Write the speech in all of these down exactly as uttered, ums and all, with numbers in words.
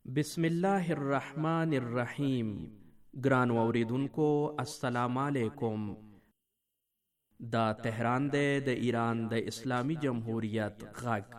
بسم الله الرحمن الرحیم. ګرانو اوریدونکو السلام علیکم. دا تهران دی د ایران د اسلامی جمهوریت غږ.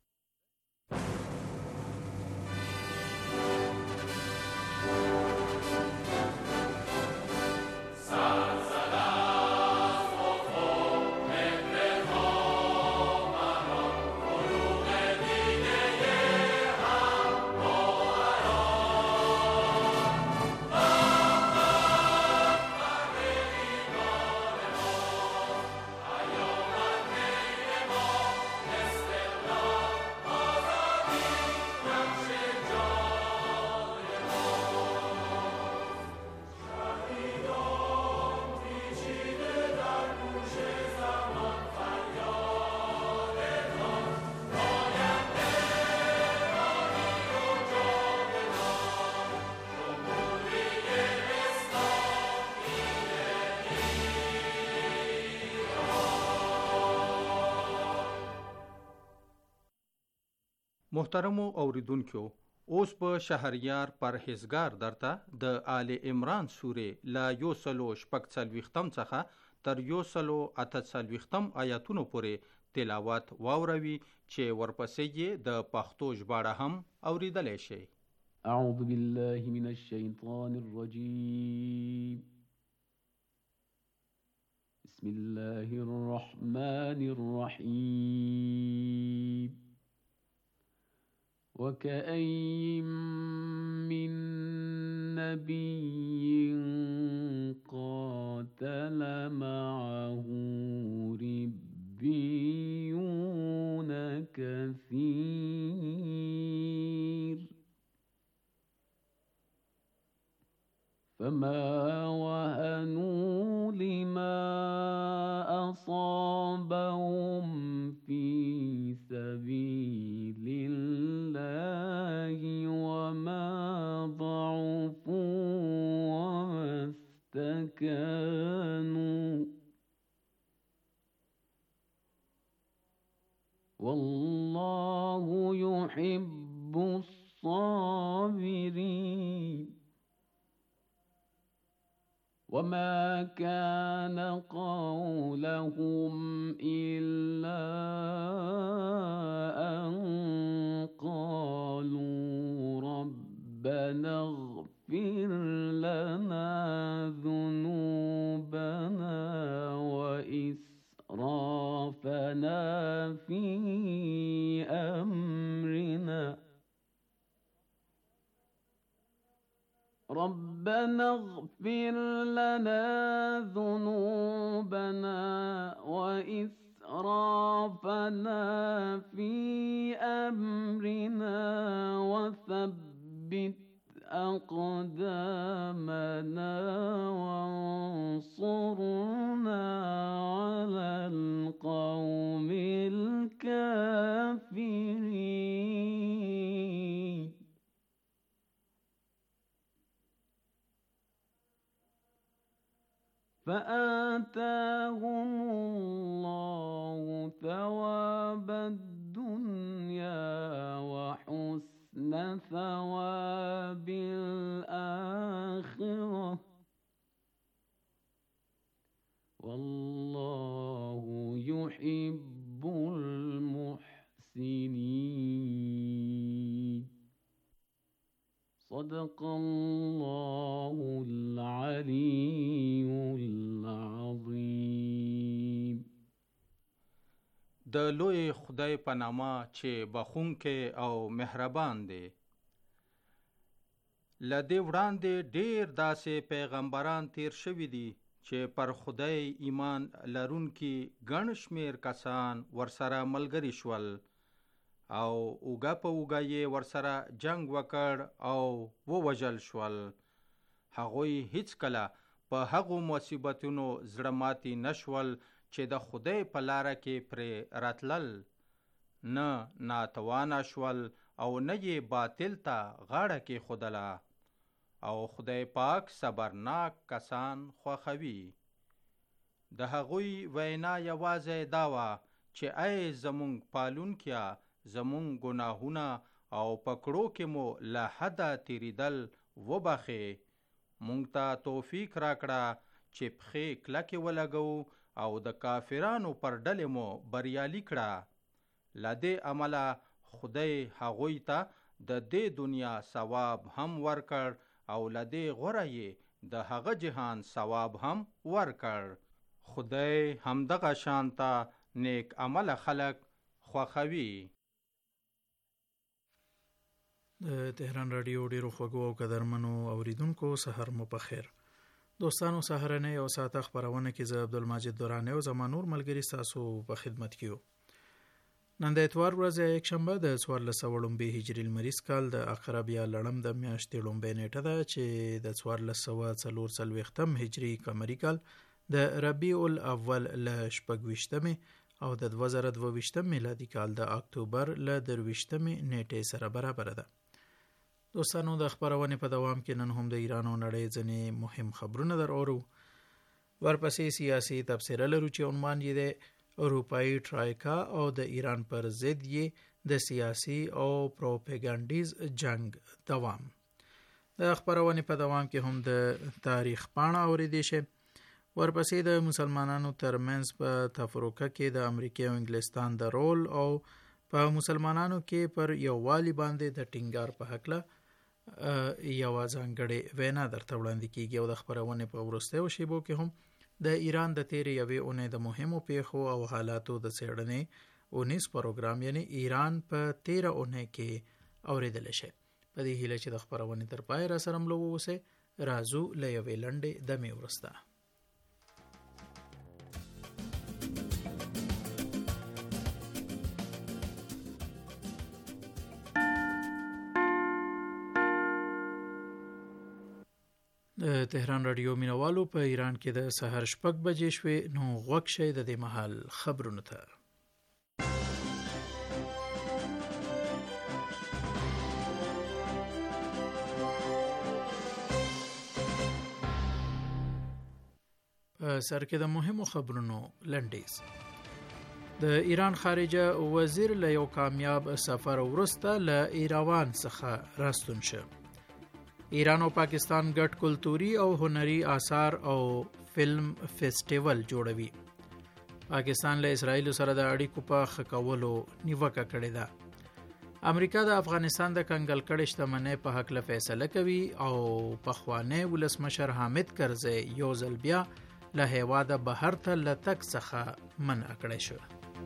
محترمو اوریدونکو، اوس په شهریار پرهیزګار درته د آل عمران سورې لا یو سلو شپږ څلوېښتم څخه تر یو سلو اته څلوېښتم آیاتونو پورې تلاوت واوروي چې ورپسې یې د پښتو ژباړه هم اوریدلی شئ. اعوذ بالله من الشیطان الرجیم. بسم الله الرحمن الرحیم. وكأين من نبي قاتل معه ربيون كثير فما وهنوا لما أصابهم في سبيل الله وما ضعفوا وما استكانوا والله يحب الصابرين. وما كان قولهم إلا أن قالوا ربنا اغفر لنا ذنوبنا وإسرافنا في أمرنا ربنا اغفر لنا ذنوبنا وإسرافنا في أمرنا وثبت أقدامنا وانصرنا على القوم الكافرين. فآتاهم الله ثواب الدنيا وحسن ثواب الآخرة والله يحب المحسنين. صدق الله العلي العظيم. د لوی خدای په نامه چې بخښونکی او مهربان دی. له دې وړاندې ډېر داسې پیغمبران تیر شوي دي چې پر خدای ایمان لرونکي ګڼ شمېر کسان ورسره ملګري شول او اوږه په اوږه یې ورسره جنگ وکړ او ووژل شول. هغوی هیڅکله په هغو مصیبتونو زړه ماتي نشول چې د خدای په لاره کې پرې راتلل، نه ناتوانه شول او نه یې باطل ته غاړه کېښودله. او خدای پاک صبرناک کسان خوښوي. د هغوی وینا یوازې دا وه چې ای زمونږ پالونکیا، زمونږ ګناهونه او پکړو کې مو له حده تیریدل وبخې. مونږ ته توفیق راکړه چې پښې کلکې ولګو او د کافرانو پر ډلې مو بریالي کړه. له دې عمله خدای هغوی ته د دې دنیا ثواب هم ورکړ او له دې غوره یې د هغه جهان ثواب هم ورکړ. خدای همدغه شانته نیک عمل خلق خوښوي. د تهران رادیو ډیرو خوږو او قدرمنو اوریدونکو سحر مو په خیر. دوستانو سحرنه او ساعت خبرونه کې زه عبدالمجید دورانه او زمانور ملګری تاسو په خدمت کې یو. نن د اتوار ورځ یک شنبه د څوارلس سوه لومبې هجري لمریز کال د عقرب یا لړم د میاشتې لومبۍ نیټه ده چې د څوارلس سوه څلور څلوېښتم هجري قمري کال د ربیع الاول له شپږویشتمې او د دوه زره دوه ویشتم میلادي کال د اکتوبر له درویشتمې نیټې سره برابر ده. دوستانو د خبرونې په دوام کې نن هم د ایران او نړۍ ځینې مهم خبرونه در اورو. ورپسې سیاسي تبصره لرو چې عنوان یې د اروپایي ټرایکا او د ایران پر ضد یې د سیاسي او پروپاګانډیز جنگ دوام. د خبرونې په دوام کې هم د تاریخ پاڼه اوریدئ شي. ورپسې د مسلمانانو ترمنځ په تفرقه کې د امریکا او انګلستان د رول او په مسلمانانو کې پر یووالي باندې د ټینګار په هکله یو ځانګړې وینا درته وړاندې کیږي. او د خبرونې په وروستیو شیبو کې هم د ایران د تیرې یوې اونۍ د مهمو پیښو او حالاتو د څېړنې اونیز پروګرام یعنی ایران په تیره اونۍ کې اوریدل شي. په دې هیله چې د خبرونې تر پای را سره ملو اوسئ. راځو له یوې لنډې دمې وروسته. د تهران رادیو مینوالو په ایران کې د سحر شپږ بجې شوې، نو غوږ شئ د دې مهال خبرونو ته. په سر کې د مهمو خبرونو لنډیز. د ایران خارجه وزیر له یو کامیاب سفر وروسته له ایروان څخه راستون شو. ایران او پاکستان ګډ کلتوري او هنري آثار او فلم فیسټیول جوړوي. پاکستان له اسرائیل سره د اړیکو په ښه کولو نیوکه کړې ده. امریکا د افغانستان د کنګل کړې شتمنۍ په هکله فیصله کوي او پخوانی ولسمشر حامد کرزی یو ځل بیا له هیواده بهر ته له تګ څخه منع کړی شو.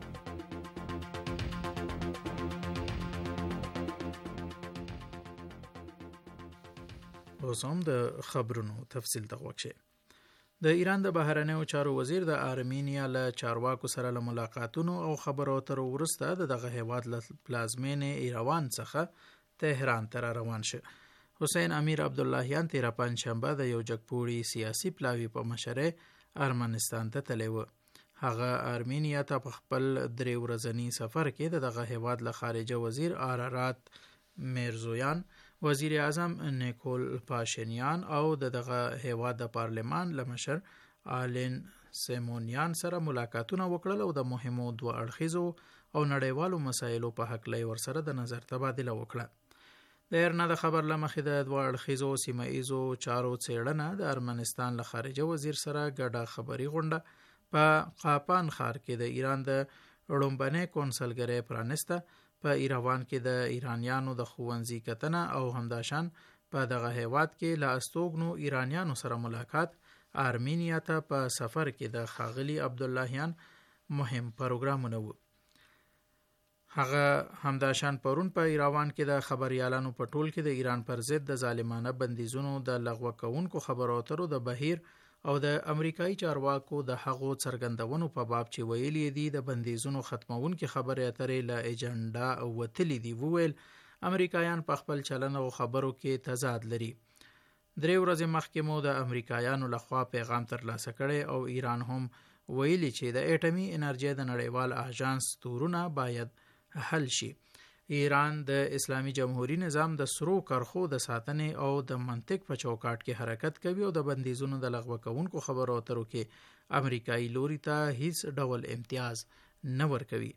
اوس هم د خبرونو تفصیل ته غوږ شئ. د ایران د بهرنیو چارو وزیر د آرمینیا له چارواکو سره له ملاقاتونو او خبرو اترو وروسته د دغه هیواد له پلازمینې ایروان څخه تهران ته روان شو. حسین امیر عبداللهیان تیره پنجشنبه د یو جګپوړي سیاسي پلاوي په مشرۍ ارمنستان ته تللی و. هغه آرمینیا ته په خپل درې ورځني سفر کې د دغه هیواد له خارجه وزیر آرارات میرزویان، وزیر اعظم نیکول پاشینیان او د دغه هیواد د پارلمان له مشر آلین سیمونیان سره ملاقاتونه وکړل او د مهمو دوه اړخیزو او نړیوالو مسایلو په هکله ورسره د نظر تبادله وکړه. د ایرنا د خبر له مخې د دوه اړخیزو سیمه ایزو چارو څېړنه د ارمنستان له خارجه وزیر سره ګډه خبري غونډه په قاپان ښار کې د ایران د لومبنۍ کونسلګرۍ پرانسته. په ایروان کې د ایرانیانو د ښوونځي کتنه او همداشان په دغه هیواد کې له استوګنو ایرانیانو سره ملاقات آرمینیا ته په سفر کې د ښاغلي عبداللهیان مهم پروګرامونه وو. هغه همداشان پرون په ایروان کې د خبریالانو په ټول کې د ایران پر ضد د ظالمانه بندیزونو د لغوه کوونکو خبرو اترو د بهیر او د امریکایي چارواکو د هغو څرګندونو په باب چې ویلي دي د بندیزونو ختمونکې خبرې اترې له ایجنډا وتلي دي. وویل امریکایان په خپل چلن او خبرو کې تضاد لري. درې ورځې مخکې مو د امریکایانو لخوا پیغام ترلاسه کړی او ایران هم ویلي چې د اټومي انرژۍ د نړیوال اژانس تورونه باید حل شي. ایران د اسلامی جمهوریت نظام د سرو کرخو د ساتنې او د منطق په چوکاټ کې حرکت کوي او د بندیزونو د لغوه کوونکو خبرو اترو کې امریکایي لوري ته هیڅ ډول امتیاز نه ورکوي.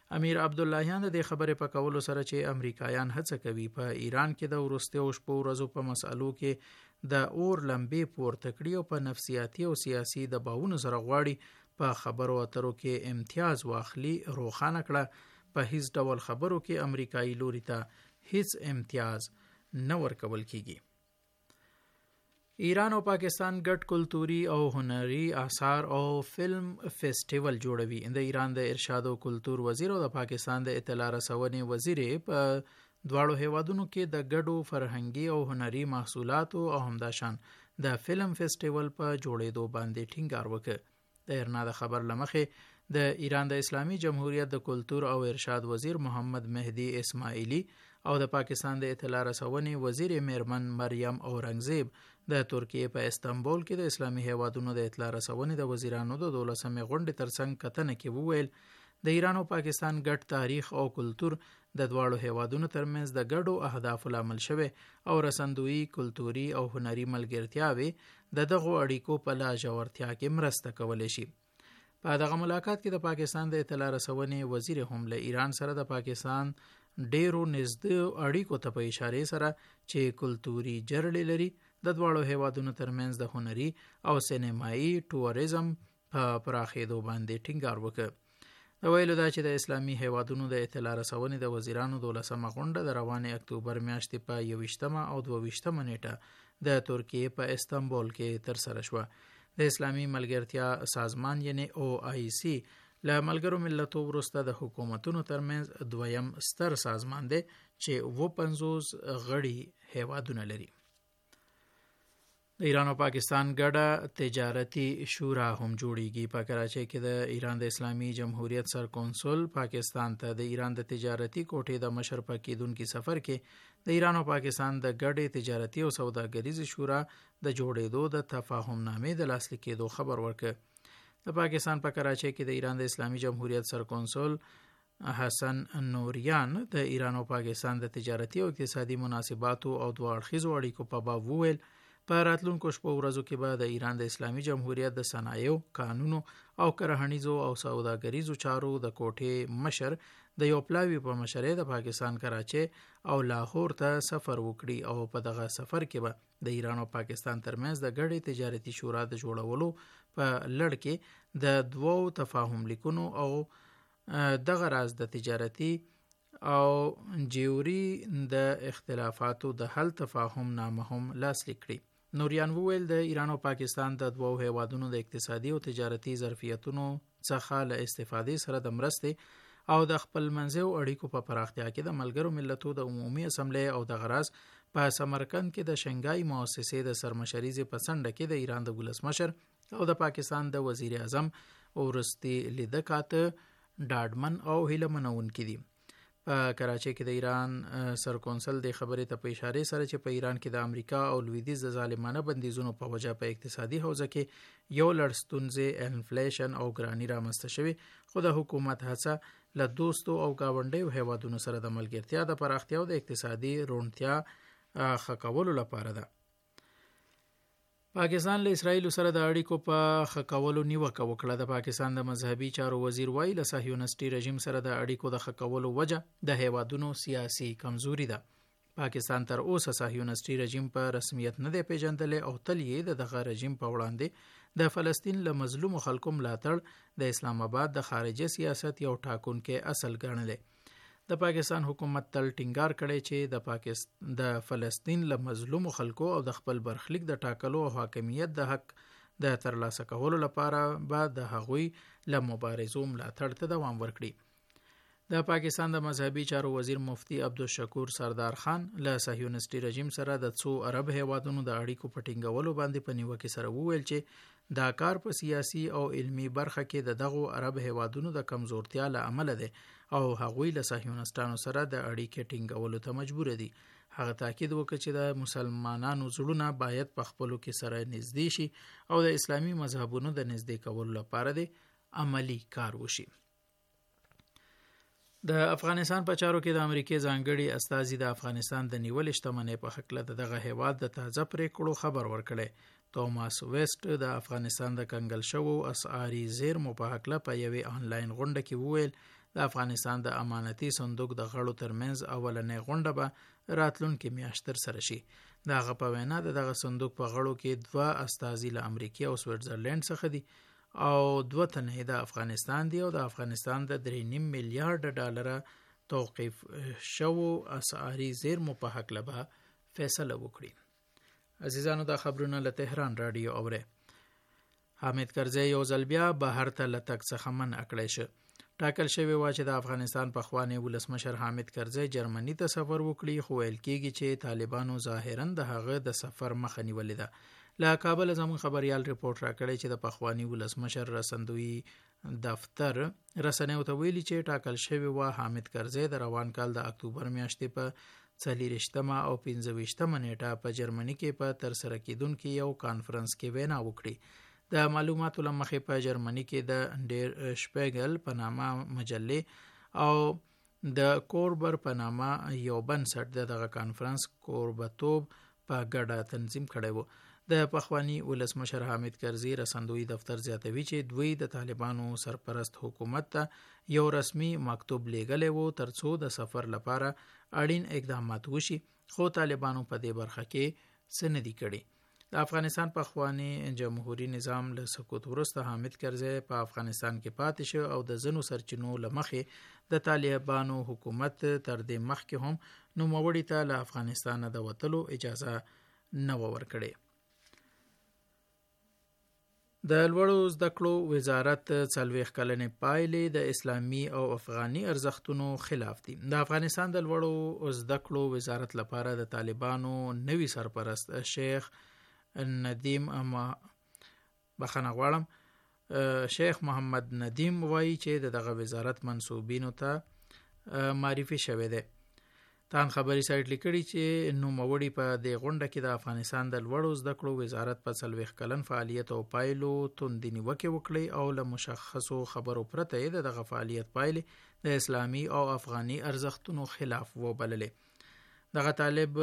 امیر عبداللهیان د خبرې په کولو سره چې امریکایان هڅه کوي په ایران کې د وروستیو شپو ورځو په مسالو کې د اور لمبې پورته کړي او په نفسیاتي او سیاسي دباوونو سره غواړي په خبرو اترو کې امتیاز واخلي، روښانه کړه په هیڅ ډول خبرو کې امریکایي لوري ته هیڅ امتیاز نه ورکول کیږي. ایران او پاکستان ګډ کلتوري او هنري آثار او فلم فیسټیول جوړوي. د ایران د ارشاد او کلتور وزیر او د پاکستان د اطلاع رسونې وزیر په دواړو هیوادونو کې د ګډو فرهنګي او هنري محصولاتو او همداشان د فلم فیسټیول په جوړېدو باندې ټینګار وکړ. د ایرنا د خبر لمخې د ایران د اسلامي جمهوریت د کلتور او ارشاد وزیر محمد مهدی اسماعیلی او د پاکستان د اطلاع رسونې وزیر میرمن مریم اورنګزیب د ترکیه په استانبول کې د اسلامي هیوادونو د اطلاع رسونې د وزیرانو د دولسمې غونډې ترڅنګ کتنه کې وویل د ایران او پاکستان ګډ تاریخ او کلتور د دواړو هیوادونو ترمنځ د ګډو اهدافو لامل شوی او رسندوی کلتوري او هنري ملګرتیاوي د دغو اړیکو په لا ژورتیا کې مرسته کولی شي. په دغه ملاقات کې د پاکستان د اطلاع رسونې وزیر هم له ایران سره د پاکستان ډیرو نږدې اړیکو ته په اشاره سره چې کلتوري جرړې لري د دواړو هیوادونو ترمنځ د هنري او سینمایي ټوریزم په پراخېدو باندې ټینګار وکړ. د ویلو دا چې د اسلامي هیوادونو د اطلاع رسونې د وزیرانو دولسمه غونډه د روانې اکتوبر میاشتې په یوویشتمه او دوه-ویشتمه نیټه د ترکیه په استانبول کې ترسره شوه. د اسلامي ملګرتیا سازمان یعنی او آی سی له ملګرو ملتونو وروسته د حکومتونو ترمنځ دویم ستر سازمان دی چې اووه پنځوس غړي هیوادونه لري. د ایران او پاکستان ګډه تجارتي شورا هم جوړیږي. په کراچۍ کې د ایران د اسلامي جمهوریت سر کونسل پاکستان ته د ایران د تجارتي کوټې د مشر په کېدونکي سفر کې د ایران او پاکستان د ګډې تجارتي او سوداګریزې شورا د جوړېدو د تفاهم نامې د لاسلیک کېدو خبر ورکړ. د پاکستان په کراچۍ کې د ایران د اسلامي جمهوریت سر کونسل حسن نوریان د ایران او پاکستان د تجارتي او اقتصادي مناسباتو او دوه اړخیزو اړیکو په باب وویل په راتلونکو شپو ورځو کې به د ایران د اسلامي جمهوریت د صنایعو، قانونو او کرهنیزو او سوداګریزو چارو د کوټې مشر د یو پلاوي په مشرۍ د پاکستان کراچۍ او لاهور ته سفر وکړي او په دغه سفر کې به د ایران او پاکستان ترمنځ د ګډې تجارتي شورا د جوړولو په لړ کې د دوو تفاهم لیکونو او دغه راز د تجارتي او جیوري د اختلافاتو د حل تفاهم نامه هم لاسلیک کړي. نوریان وویل د ایران او پاکستان د دوو هیوادونو د اقتصادي او تجارتي ظرفیتونو څخه له استفادې سره د مرستې او د خپل منځو اړیکو په پراختیا کې د ملګرو ملتونو د عمومي اسمبلی او د غراز په سمرقند کې د شنګای مؤسسې د سرمشریزې په څنډه کې د ایران د ولسمشر او د پاکستان د وزیر اعظم ورستي لیدکاته ډاډمن او هیله منونکي دي. په کراچۍ کې د ایران سر کونسل د خبرې ته په اشاره سره چې په ایران کې د امریکا او لویدیځ د ظالمانه بندیزونو په وجه په اقتصادي حوزه کې یو لړ ستونزې انفلیشن او ګرانی رامنځته شوي، خو د حکومت هڅه له دوستو او ګاونډیو هیوادونو سره د ملګرتیا د پراختیا او د اقتصادي روڼتیا ښه کولو لپاره ده. پاکستان له اسرائیل سره د اړیکو په ښه کولو نیوکه وکړه. د پاکستان د مذهبي چارو وزیر وایي له صهیونیستي رژیم سره د اړیکو د ښه کولو وجه د هیوادونو سیاسي کمزوري ده. پاکستان تر اوسه صهیونیستي رژیم په رسمیت نه دی پیژندلی او تل یې د دغه رژیم په وړاندې د فلسطین له مظلومو خلکو ملاتړ د اسلام آباد د خارجه سیاست یو ټاکونکی اصل ګڼلی. د پاکستان حکومت تل ټینګار کړی چې د پاکستان د فلسطین له مظلومو خلکو او د خپل برخلیک د ټاکلو او حاکمیت د حق د ترلاسه کولو لپاره به د هغوی له مبارزو ملاتړ ته دوام ورکړي. د پاکستان د مذهبي چارو وزیر مفتی عبدالشکور سردار خان له صهیونیستي رژیم سره د څو عرب هیوادونو د اړیکو په ټینګولو باندې په نیوکې سره وویل چې دا کار په سیاسي او علمی برخه کې د دغو عرب هیوادونو د کمزورتیا له امله دی او هغوی له صهیونیستانو سره د اړیکې ټینګولو ته مجبور دي. هغه تاکید وکړ چې د مسلمانانو زړونه باید په خپلو کې سره نږدې شي او د اسلامي مذهبونو د نږدې کولو لپاره د عملی کار وشي. د افغانستان په چارو کې د امریکای ځانګړي استازي د افغانستان د نیول شتمنۍ په حق له دغه هیواد د تازه پریکړو خبر ورکړي. توماس ویسټ د افغانستان د کنګل شوو اسعاري زیرمو په حق له په یوې آنلاین غونډه کې وویل د افغانستان د امانتي صندوق د غړو ترمنځ اولنې غونډه به راتلونکې میاشت ترسره شي. د هغه په وینا د دغه صندوق په غړو کې دوه استازي له امریکا او سویټزرلند څخه دي او دوه تنه د افغانستان دي او د افغانستان د درې نیم میلیارډ ډالره توقیف شوو اسعاري زیرمو په هکله به فیصله وکړي. عزیزانو دا خبرونه له تهران رادیو اوره. حامد کرزی یو ځل بیا بهر ته له تګ څخه منع کړی شو. ټاکل شوی و چې د افغانستان پخوانی ولسمشر حامد کرزی جرمني ته سفر وکړي، خو ویل کېږي چې طالبانو ظاهرا د هغه د سفر مخه نیولې ده. له کابل زموږ خبريال ریپورت راکړی چې د پخوانی ولسمشر رسندوی دفتر رسنیو ته ویلي چې ټاکل شوی و حامد کرزی د روان کال د اکتوبر میاشتې په څلېرویشتمه او پنځه ویشتمه نیټه په جرمني کې په ترسره کېدونکي یو کانفرنس کې وینا وکړي. د معلوماتو له مخې په جرمني کې د ډیر شپیګل په نامه مجلې او د کوربر په نامه یو بنسټ د دغه کانفرنس کوربتوب په ګډه تنظیم کړی و. د پخوانی ولسمشر حامد کرزی رسندوی دفتر زیاتوي چې دوی د طالبانو سرپرست حکومت ته یو رسمي مکتوب لیږلی و ترڅو د سفر لپاره اړین اقدامات وشي، خو طالبانو په دې برخه کې څه نه دي کړي. د افغانستان پخوانی جمهوریت نظام له سقوط وروسته حامد کرزی په افغانستان کې پاتې شو او د ځینو سرچینو له مخې د طالبانو حکومت تر دې مخکې هم نوموړي ته له افغانستان د وتلو اجازه نه ورکړي. د لوړو زده کړو وزارت څلوېښت کلنې پایلې د اسلامي او افغاني ارزښتونو خلاف دي. د افغانستان د لوړو زده کړو وزارت لپاره د طالبانو نوي سرپرست شیخ ندیم اما بخنه غواړم شیخ محمد ندیم وایي چې دغه وزارت منصوبینو ته معرفي شوی دی. تان خبري سایت لیکړي چې نوموړي په دې غونډه کې د افغانستان د لوړو زده کړو وزارت په څلوېښت کلن فعالیت او پایلو توندې نیوکې وکړي او له مشخصو خبرو پرته یې دغه فعالیت پایلې د اسلامي او افغاني ارزښتونو خلاف وبللې. دغه طالب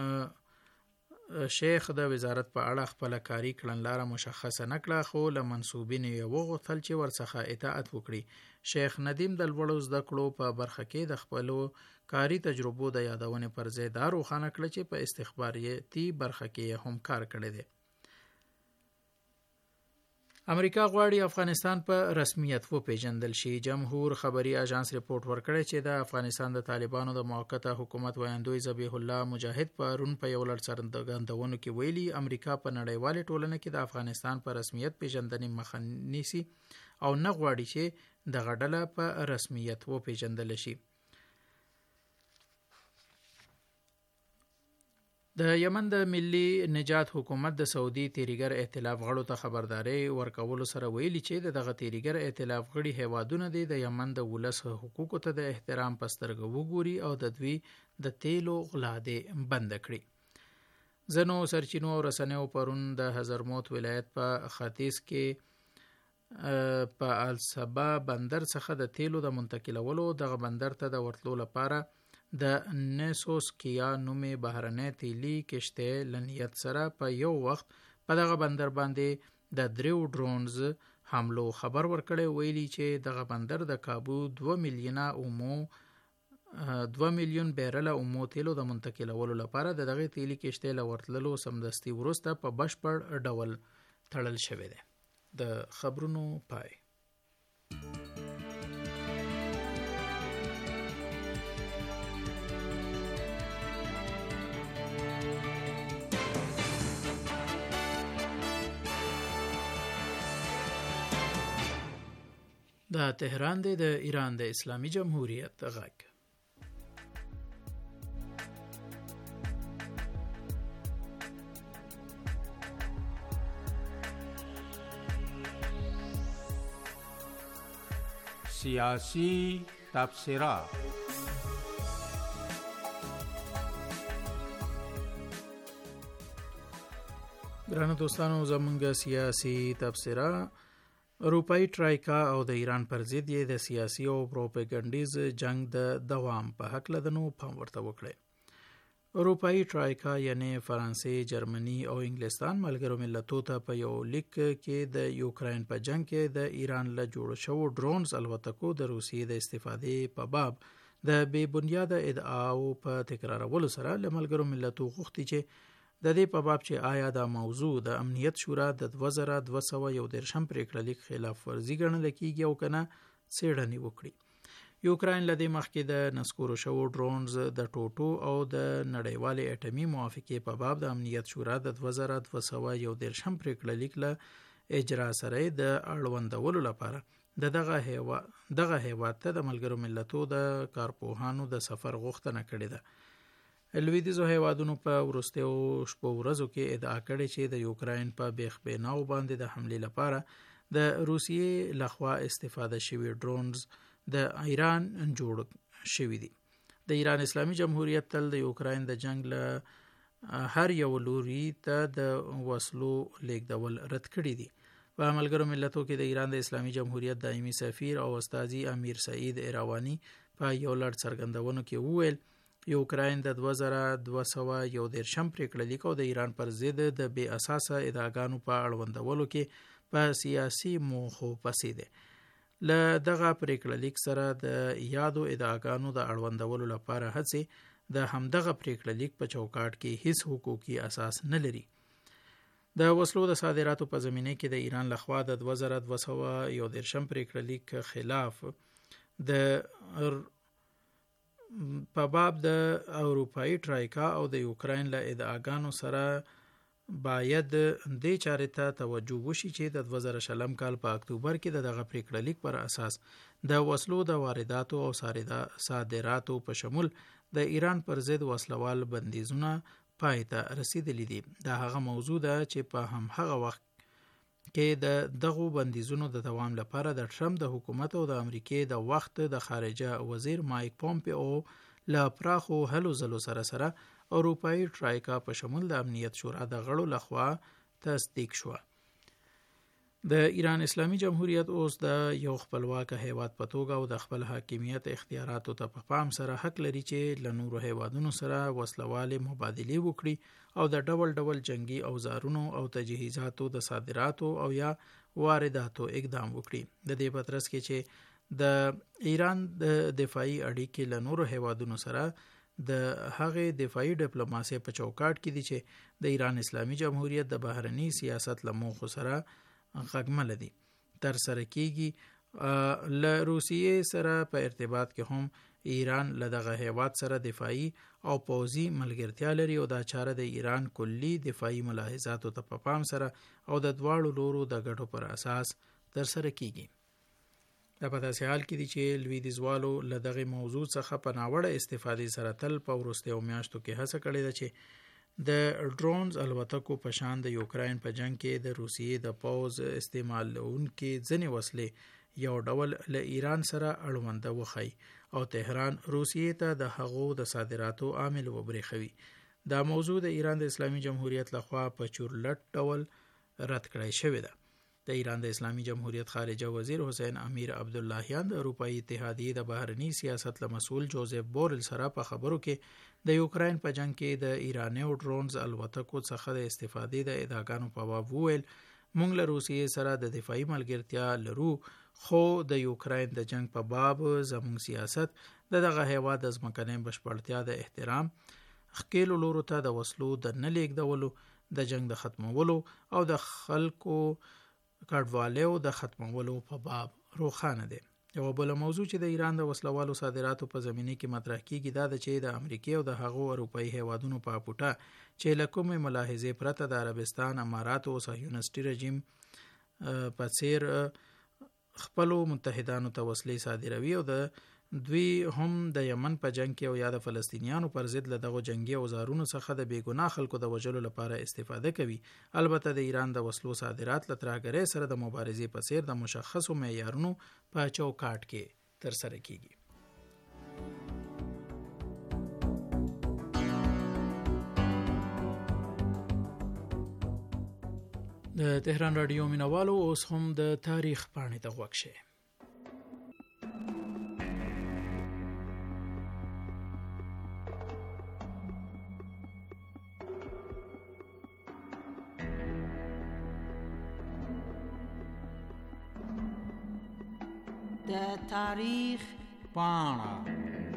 شیخ د وزارت په اړه خپل کاری کړنلاره مشخصه نکړه، خو له منصوبینو یې وغوښتل چې ورڅخه اطاعت وکړي. شیخ ندیم د لوړو زده کړو په برخه کې د خپلو کاری تجربو د یادونې پر ځای دا روښانه کړه چې په استخباراتي برخه کې هم کار کړی دی. امریکا غواړي افغانستان په رسمیت وپیژندل شي. جمهور خبري اژانس ریپورت ورکړی چې د افغانستان د طالبانو د موقته حکومت ویاندوی ذبیح الله مجاهد پرون په یو لړ څرګندونو کې ویلي امریکا په نړیوالې ټولنه کې د افغانستان په رسمیت پیژندنې مخه نیسي او نه غواړي چې دغه ډله په رسمیت وپیژندل شي. د یمن د ملي نجات حکومت د سعودي تیریګر ائتلاف غړو ته خبرداري ورکولو سره ویلي چې دغه تیریګر ائتلاف غړي هیوادونه دي د یمن د ولس حقوقو ته د احترام په سترګه وګوري او د دوی د تیلو غلا دې بند کړي. ځینو سرچینو او رسنیو پرون د حضرموت ولایت په ختیځ کې په الصبا بندر څخه د تیلو د منتقلولو دغه بندر ته د ورتلو لپاره د نسوس کیا نومې بهرنۍ تیلي کشته لنیت سره په یو وخت په دغه بندر باندې د دریو ډرونز حملو خبر ورکړی. ویلي چې دغه بندر د کابو دوه میلیونه اومو دوه میلیون بیرله اومو تیلو د منتقلولو لپاره د دغه تیلي کشته له ورتللو سمدستي وروسته په بشپړ ډول تړل شوی دی. د خبرونو پای. دا تهران دی د ایران د اسلامي جمهوریت غږ. سیاسی تبصره. ګرانو دوستانو زمونږ سیاسی تبصره اروپای ټرایکا او د ایران پر ضد یې د سیاسي او پروپاګانډیز جنگ د دوام په هکله د نو پام ورته وکړي. اروپایي ټرایکا یعنی فرانسې، جرمني او انګلستان ملګرو ملتونو ته په یو لیک کې د یوکراین په جنگ کې د ایران له جوړ شوو ډرونز الوتکو د روسیې د استفادې په باب د بې بنیاده ادعاو په تکرارولو سره له ملګرو ملتونو غوښتي چې د دې په باب چې آیا دا موضوع د امنیت شورا د دوه زره دوه سوه یو دېرشم پریکړه لیک خلاف ورزي ګڼل کېږي او کنه څېړنې وکړي. یوکراین له دې مخکې د نسکورو شوو ډرونز د ټوټو او د نړیوالې اټومي موافقې په باب د امنیت شورا د دوه زره دوه سوه یو دېرشم پریکړه لیک له اجرا سره د اړوندولو لپاره د دغه هیوا دغه هیواد ته د ملګرو ملتونو د کارپوهانو د سفر غوښتنه کړې ده. لویدیځو هیوادونو په وروستیو شپو ورځو کې ادعا کړې چې د یوکراین په بیخ بیناو باندې د حملې لپاره د روسیې لخوا استفاده شوي ډرونز د ایران جوړ شوي دي. د ایران اسلامي جمهوریت تل د یوکراین د جنگ له هر یو لوري ته د وسلو لیږدول رد کړي دي. په ملګرو ملتونو کې د ایران د اسلامي جمهوریت دایمي سفیر او استاذي امیر سعید ایروانی په یو لړ څرګندونو کې وویل یوکراین د دوه زره دوه سوه یو دېرشم پریکړه لیک او د ایران پر ضد د بې اساسه ادعاګانو په اړوندولو کې په سیاسي موخو پسې دی. له دغه پریکړه لیک سره د یادو ادعاګانو د اړوندولو لپاره هڅې د همدغه پریکړه لیک په چوکاټ کې هیڅ حقوقي اساس نه لري. د وسلو د صادراتو په زمینه کې د ایران لخوا د دوه زره دوه سوه یو دېرشم پریکړه لیک خلاف د په باب د اروپایي ټرایکا او د یوکراین له ادعاګانو سره باید دې چارې ته توجه وشي چې د دوه زره شلم کال په اکتوبر کې د دغه پریکړه لیک پر اساس د وسلو د وارداتو او صادراتو په شمول د ایران پر ضد وسلوال بندیزونه پای ته رسیدلی دي. دا هغه موضوع ده چې په هم هغه وخت کې د دغو بندیزونو د دوام لپاره د ټرمپ د حکومت او د امریکې د وخت د خارجه وزیر مایک پومپیو له پراخو هلو ځلو سره سره اروپایي ټرایکا په شمول د امنیت شورا د غړو لخوا تصدیق شوه. د ایران اسلامي جمهوریت اوس د یو خپلواک هیواد په توګه او د خپل حاکمیت اختیاراتو ته په پام سره حق لري چې له نورو هیوادونو سره وسلوالې مبادلې وکړي او د ډول ډول جنگي اوزارونو او تجهیزاتو د صادراتو او یا وارداتو اقدام وکړي. د دې په ترڅ کې چې د ایران د دفاعي اړیکې له نورو هیوادونو سره د هغې دفاعي ډیپلوماسي په چوکاټ کې دي چې د ایران اسلامي جمهوریت د بهرني سیاست له موخو سره غږمل دي تر سره کیږي. له روسیې سره په ارتباط کې هم ایران له دغه هیواد سره دفاعي او پوځي ملګرتیا لري او دا چاره د ایران کلی دفاعي ملاحظاتو ته په پام سره او د دواړو لورو د ګټو پر اساس تر سره کیږي. دا په داسې حال کې دي چې لویدیځوالو له دغې موضوع څخه په ناوړه استفادې سره تل په وروستیو میاشتو کې هڅه کړې ده چې د ډرونز الوتکو په شان د یوکراین په جنگ کې د روسیې د پوځ استعمالونکي ځینې وسلې یو ډول له ایران سره اړونده وښي او تهران روسیې ته د هغو د صادراتو عامل وبرېښوي. دا موضوع د ایران د اسلامي جمهوریت لخوا په چورلټ ډول رد کړی شوې ده. د ایران د اسلامي جمهوریت خارجه وزیر حسین امیر عبداللهیان د اروپایي اتحادیې د بهرني سیاست له مسؤل جوزف بورل سره په خبرو کې د یوکراین په جنگ کې د ایرانیو ډرونز الوتکو څخه د استفادې د ادعاګانو په باب وویل موږ له روسیې سره د دفاعي ملګرتیا لرو خو د یوکراین د جنگ په باب زموږ سیاست د دغه هیواد د ځمکنۍ بشپړتیا د احترام ښکېلو لورو ته د وسلو د نه لیږدولو د جنگ د ختمولو او د خلکو کډوالیو د ختمولو په باب روښانه دی. یو بل موضوع چې د ایران د وسلوالو صادراتو په زمینه کې مطرح کیږي دا د چې د امریکای او د هغو اروپایي هیوادونو په اپوټه چې له کومې ملاحظې پرته د عربستان، امارات او صهیونیستي رژیم په څیر خپلو متحدانو ته وسلې صادروي او د دوی هم د یمن په جنگ کې او یا د فلسطینیانو پر ضد له دغو جنگي اوزارونو څخه د بېګناه خلکو د وژلو لپاره استفاده کوي. البته د ایران د وسلو صادرات له ترهګرۍ سره د مبارزې په څیر د مشخصو معیارونو په چوکاټ کې ترسره کیږي. د تهران رادیو مینوالو اوس هم د تاریخ پاڼې ته غوږ شئ. د تاریخ پاڼه.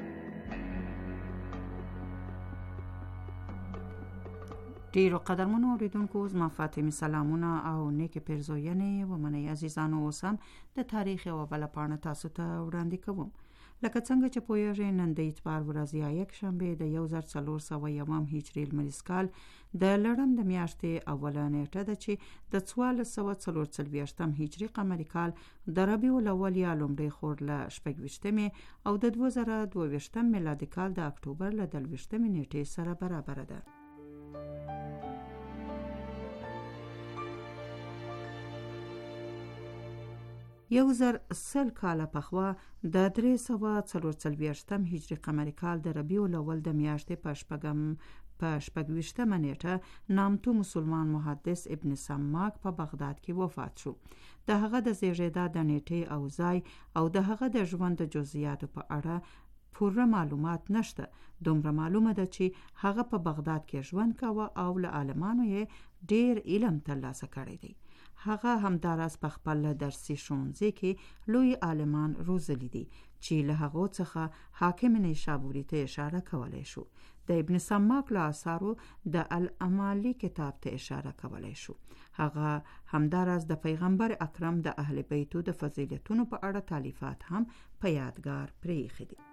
ډیرو قدرمنو اوریدونکو زما فاطمه سلامونه او نیک پیرزوینې و منی عزیزانو. اوسم د تاریخ یو بل پاڼه تاسو ته وړاندې کوم. لکه څنګه چې پوهیږئ نن د اتوار ورځ یا یک شنبه د یو زر څلور سوه یوم هجري لمریز کال د لړم د میاشتې اوله نیټه ده چې د څوارلس سوه څلور څلوېښتم هجري قمري کال د ربیع الاول یا لومړۍ خور له شپږویشتمې او د دوه زره دوه ویشتم میلادي کال د اکتوبر له دلویشتمې نیټې سره برابر ده. یو زر سل کاله پخوا د درې سوه څلور څلوېښتم هجري قمري کال د ربیع الاول د میاشتې په شپږم په شپږویشتمه نیټه نامتو مسلمان محدث ابن سماک په بغداد کې وفات شو. د هغه د زیږیدا د نیټې او ځای او د هغه د ژوند د جزئیاتو په اړه پوره معلومات نشته. دومره معلومه ده چې هغه په بغداد کې ژوند کاوه او له عالمانو یې ډیر علم ترلاسه کړی دی. هغه همداراز په خپل درسي ښوونځي کې لوی عالمان روزلي دي چې له هغو څخه حاکم نیشابوري ته اشاره کولای شو. د ابن سماک له آثارو د الامالی کتاب ته اشاره کولای شو. هغه همداراز د پیغمبر اکرم د اهل بیتو د فضیلتونو په اړه تالیفات هم په یادګار پریښي دي.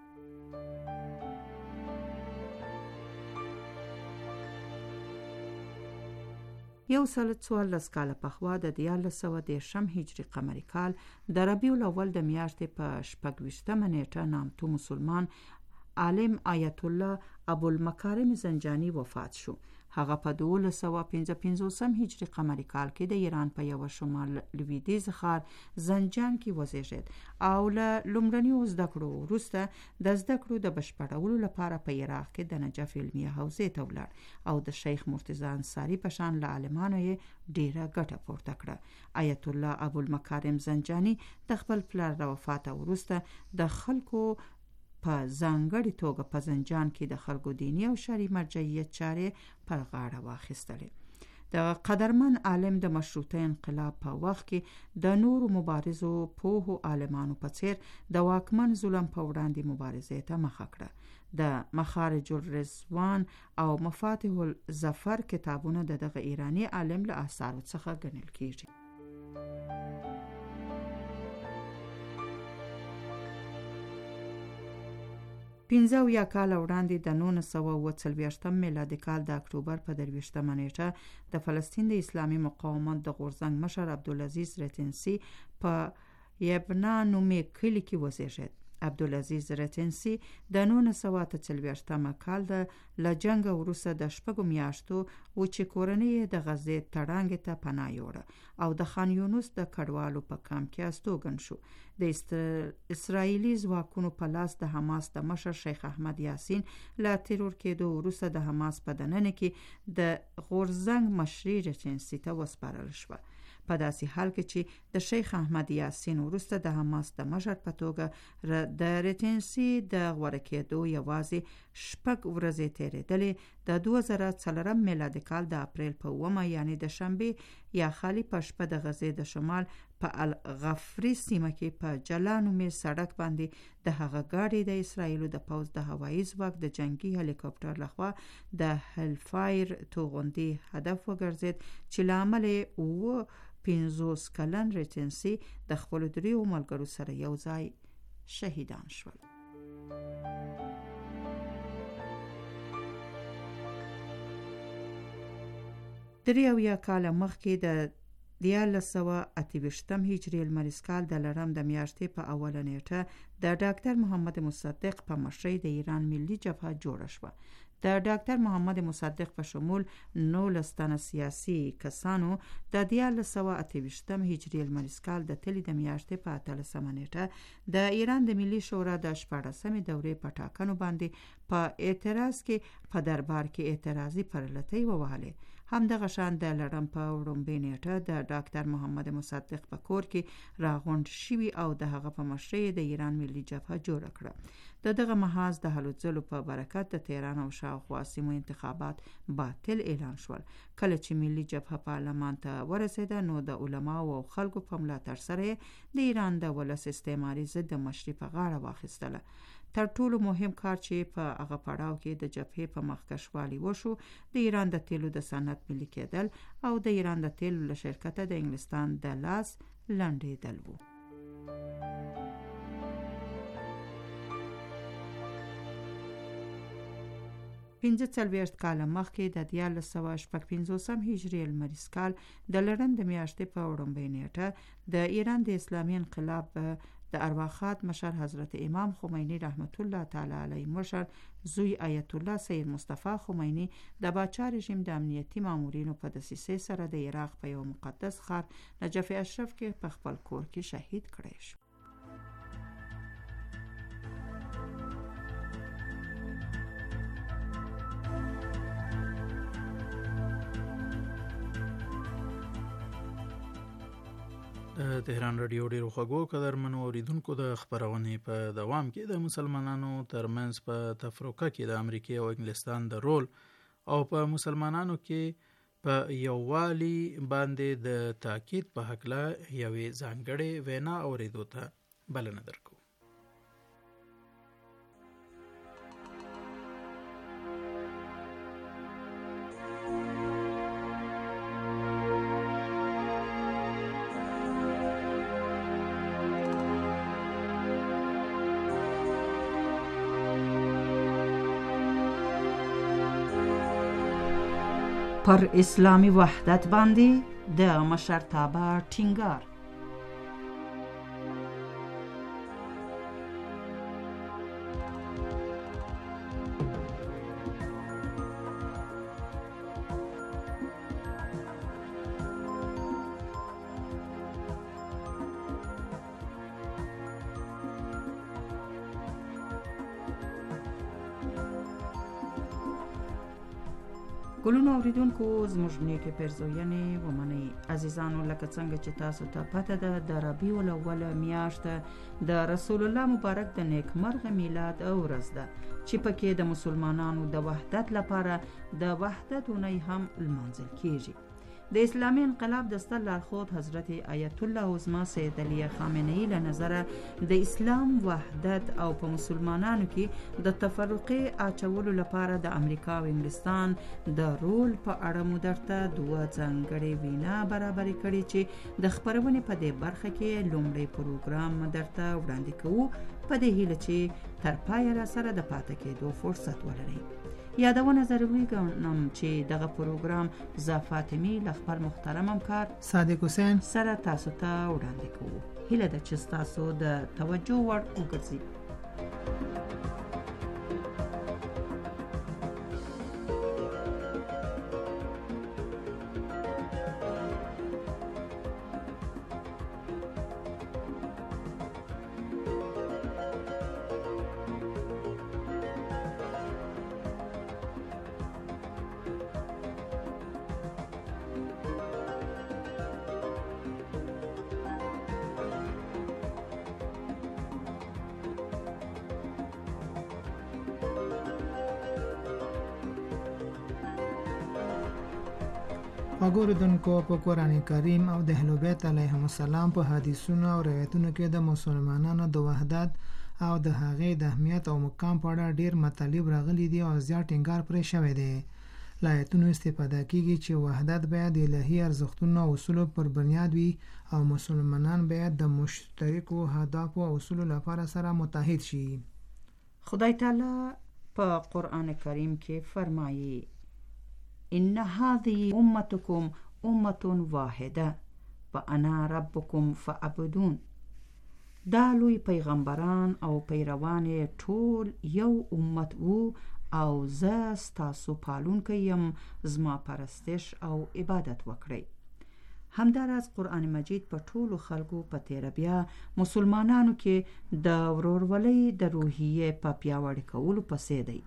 یو سل څوارلس کاله پخوا د دیارلس سوه دېرشم هجري قمري کال د ربیع الاول د میاشتې په شپږویشتمه نیټه نامتو مسلمان عالم آیت الله ابوالمکارم زنجانی وفات شو. هغه په دولس سوه پنځه پنځوسم هجري قمري کال کې د ایران په یو شمال لویدیځ ښار زنجان کې وزیږید او له لومړنیو زده کړو وروسته د زده کړو د بشپړولو لپاره په عراق کې د نجف علمیه حوزې ته ولاړ او د شیخ مرتضی انصاري په شان له عالمانو یې ډیره ګټه پورته کړه. آیت الله ابوالمکارم زنجانی د خپل پلار د وفات وروسته د خلکو په ځانګړي توګه په زنجان کې د خلکو دینی او شرعي مرجعیت چارې پر غاړه واخیستلې. د قدرمن عالم د مشروطه انقلاب په وخت کې د نورو مبارزو پوهو عالمانو په څیر د واکمن ظلم په وړاندې مبارزې ته مخه کړه. د مخارج الرضوان او مفاتيح الظفر کتابونه د دغه ایرانی عالم له آثارو څخه ګڼل کیږي. پنځه اویا کاله وړاندې د نولس سوه اوه څلوېښتم میلادي کال د اکتوبر په درویشتمه نیټه د فلسطین د اسلامي مقاومت د غورځنګ مشر عبدالعزیز رتنسي په یبنا نومې کلي کې وزیږید. عبدالعزیز رتنسي د نولس سوه اته څلوېښتم کال د له جنګ وروسته د شپږو میاشتو و چې کورنۍ یې د غزې تړانګې ته پناه یوړه او د خان یونس د کډوالو په کمپ کې استوګن شو. د اسرائیلي ځواکونو په لاس د حماس د مشر شیخ احمد یاسین له تیرور کېدو وروسته د حماس په دننه کې د غورځنګ مشري رتنسي ته وسپارل شوه. په داسې حال کې چې د شیخ احمد یاسین وروسته د حماس د مشر په توګه د رتنسي د غوره کېدو یوازې شپږ ورځې تېرېدلې. د دوه زره څلورم میلادي کال د اپریل په اوومه یعنی د شنبې یا خالي په شپه د غزې د شمال په الغفري سیمه کې په جلا نومې سړک باندې د هغه ګاډي د اسرائیلو د پوځ د هوایي ځواک د جنگي هلیکاپټر لخوا د هلفایر توغندي هدف وګرځید چې له امله اووه پنځوس کلن رتنسي د خپلو دریو ملګرو سره یو ځای شهیدان شول. درې اویا کاله مخکې د دیارلس سوه اته ویشتم هجري لمریز کال د لړم د میاشتې په اوله نیټه د ډاکټر محمد مصدق په مشرۍ د ایران ملي جبهه جوړه شوه. د ډاکټر محمد مصدق په شمول نولس تنه سیاسي کسانو د دیارلس سوه اته ویشتم هجري لمریز کال د تلې د میاشتې په اتلسمه نیټه د ایران د ملي شورا د شپاړسمې دورې په ټاکنو باندې په اعتراض کې په دربار کې اعتراضي پرلتۍ ووهلې. همدغه شان د لړم په وړومبۍ نیټه د ډاکټر محمد مصدق په کور کې راغونډ شوي او د هغه په مشرۍ د ایران ملي جبهه جوړه کړه. د دغه محاذ د هلو ځلو په برکت د تهران او شاوخوا سیمو انتخابات باطل اعلان شول. کله چې ملي جبهه پارلمان ته ورسېده نو د علماو او خلکو په ملاتړ سره د ایران د ولس استعماري ضد مشري په غاړه واخیستله. تر ټولو مهم کار چې په هغه پړاو کې د جبهې په مخکشوالي وشو د ایران د تیلو د صنعت ملي کېدل او د ایران د تیلو له شرکته د انګلستان د لاس لنډېدل وو. پنځه څلوېښت کاله مخکې د دیارلس سوه شپږ پنځوسم هجري لمریز کال د لړم د میاشتې په وړومبۍ نیټه د ایران د اسلامي انقلاب د ارواښاد مشر حضرت امام خمینی رحمت الله تعالی علیه مشر زوی آیت الله سید مصطفی خمینی د باچا رژیم د امنیتي مامورینو په دسیسې سره د عراق په یو مقدس ښار نجف اشرف کې په خپل کور کې شهید کړی شو. د تهران رادیو ډیرو خوږو قدرمنو اوریدونکو د خبرونې په دوام کې د مسلمانانو ترمنځ په تفرقه کې د امریکا او انګلستان د رول او په مسلمانانو کې په یووالي باندې د تاکید په هکله یوې ځانګړې وینا اوریدو ته بلنه درکو. پر اسلامی وحدت باندې د مشرتابه ټینګار. ګلونو اوریدونکو زموږ نیکې پیرزوینې ومنئ. عزیزانو لکه څنګه چې تاسو ته پته ده د ربیع الاول میاشت د رسول الله مبارک د نیکمرغه میلاد ورځ ده چې پکې د مسلمانانو د وحدت لپاره د وحدت اونۍ هم لمانځل کیږي. د اسلامي انقلاب د ستر لارښود حضرت آیت الله عظما سید علی خامنه‌ای له نظره د اسلام وحدت او په مسلمانانو کې د تفرقې اچولو لپاره د امریکا او انګلستان د رول په اړه مو درته دوه ځانګړې وینا برابرې کړې چې د خبرونې په دې برخه کې لومړی پروګرام درته وړاندې کوو په دې هیله چې تر پایه را سره د پاتې کېدو فرصت ولرئ. یادونه ضروري ګڼم چې دغه پروګرام زه فاطمي له خپل محترم همکار صادق حسین سره تاسو ته وړاندې کوو. هیله ده چې تاسو د توجه وړ وګرځي. وګوردونکو په قرآن کریم او د اهل بیت علیهم السلام په حدیثونو او روایتونو کې د مسلمانانو د وحدت او د هغې د اهمیت او مقام په اړه ډیر مطالب راغلي دي او زیات ټینګار پرې شوی دی. له آیتونو استفاده کیږي چې وحدت باید د الهي ارزښتونو او اصولو پر بنیاد وي او مسلمانان باید د مشترکو اهدافو او اصولو لپاره سره متحد شي. خدای تعالی په قرآن کریم کې فرمایي ان هذه امتکم امه واحده وانا ربکم فاعبدون. دا لوی پیغمبران او پیروان ټول یو امت وو او زه ستاسو پالونکی یم، زما پرستش او عبادت وکړئ. همداراز قرآن مجید په ټولو خلکو په تیره بیا مسلمانانو کې د ورورولۍ د روحیې په پیاوړي کولو پسې دی.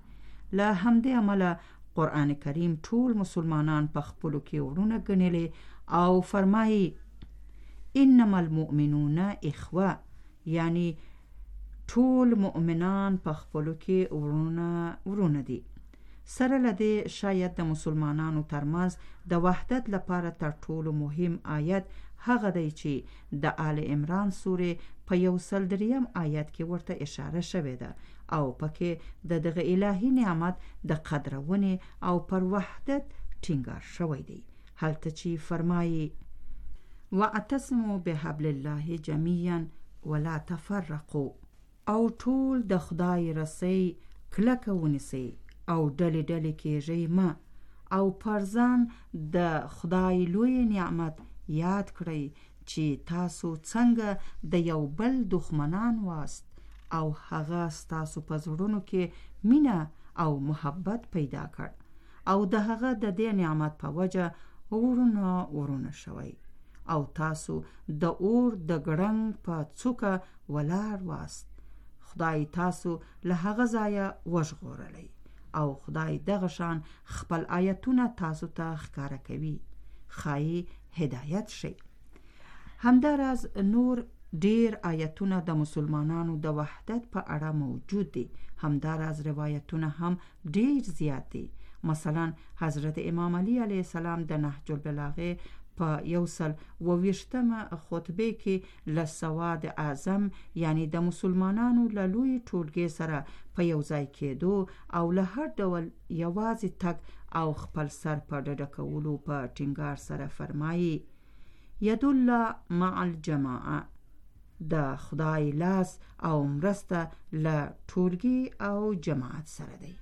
له همدې امله قرآن کریم ټول مسلمانان په خپلو کې ورونه ګڼلي او فرمایي انما المؤمنون اخوه، یعنی ټول مؤمنان په خپلو کې ورونه ورونه دي. سره لدې شاید د مسلمانانو ترمنځ د وحدت لپاره تر ټولو مهم آیت هغه دی چې د آل عمران سورې په یو سل دریم آیت کې ورته اشاره شوې ده او پکې د دغه الهي نعمت د قدرونې او پر وحدت ټینګار شوی دی. هلته چې فرمایي واعتصموا بحبل الله جميعا ولا تفرقوا، او ټول د خدای رسۍ کلکه ونیسئ او ډلې ډلې کېږئ مه، او پرځان د خدای لوی نعمت یاد کړئ چې تاسو څنګه د یو بل دښمنان واست او هغه ستاسو په زړونو کې مینه او محبت پیدا کړ او د هغه د دې نعمت په وجه ورونه ورونه شوی او تاسو د اور د ګړنګ په څوکه ولاړ واست. خدای تاسو له هغه ځایه وژغورلی او خدای دغه شان خپل آیتونه تاسو ته ښکاره کوي، ښایي هدایت شي. همداراز نور ډیر آیتونه د مسلمانانو د وحدت په اړه موجود دي. همداراز روایتونه هم ډیر زیات دي. مثلا حضرت امام علی علیه السلام د نهج البلاغه په یو سل اوویشتمه خطبه کې له سواد اعظم یعنی د مسلمانانو له لوی ټولګې سره په یو ځای کېدو او له هر ډول یوازې تک او خپل سر په ډډه کولو په ټینګار سره فرمایي ید الله مع الجماعه، د خدای لاس او مرسته له ټولګي او جماعت سره دی.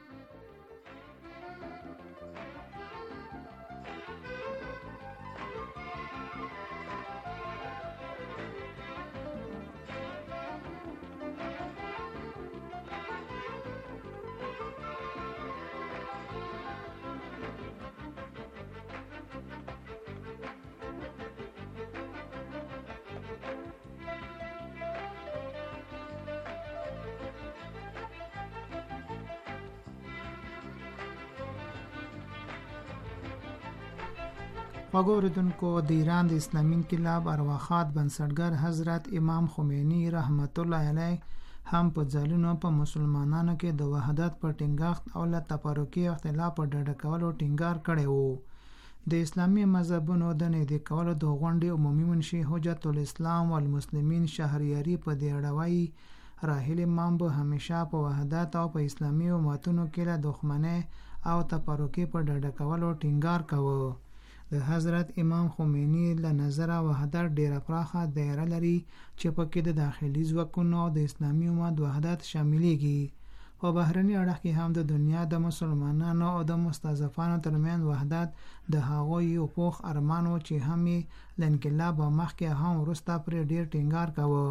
خوږو اوریدونکو، د ایران د اسلامي انقلاب ارواښاد بنسټګر حضرت امام خمینی رحمت الله علیه هم په ځلونو په مسلمانانو کې د وحدت په ټینګښت او له تفرقې اختلاف په ډډه کولو ټینګار کړی وو. د اسلامي مذهبونو د نږدې کولو د غونډې عمومي منشي حجت الاسلام والمسلمین شهریاري په دې اړه وایي راحل امام به همیشه په وحدت او په اسلامي امتونو کې له دښمنۍ او تفرقې په ډډه کولو ټینګار کاوه. د حضرت امام خمینی له نظره وحدت ډیره پراخه دایره لري چې پکې د داخلي ځواکونو او د اسلامي امت وحدت شاملېږي. په بهرني اړخ کې هم د دنیا د مسلمانانو او د مستضعفانو ترمنځ وحدت د هغوی یو پوخ ارمانو چې هم یې له انقلاب مخکې هم وروسته پرې ډیر ټینګار کاوه.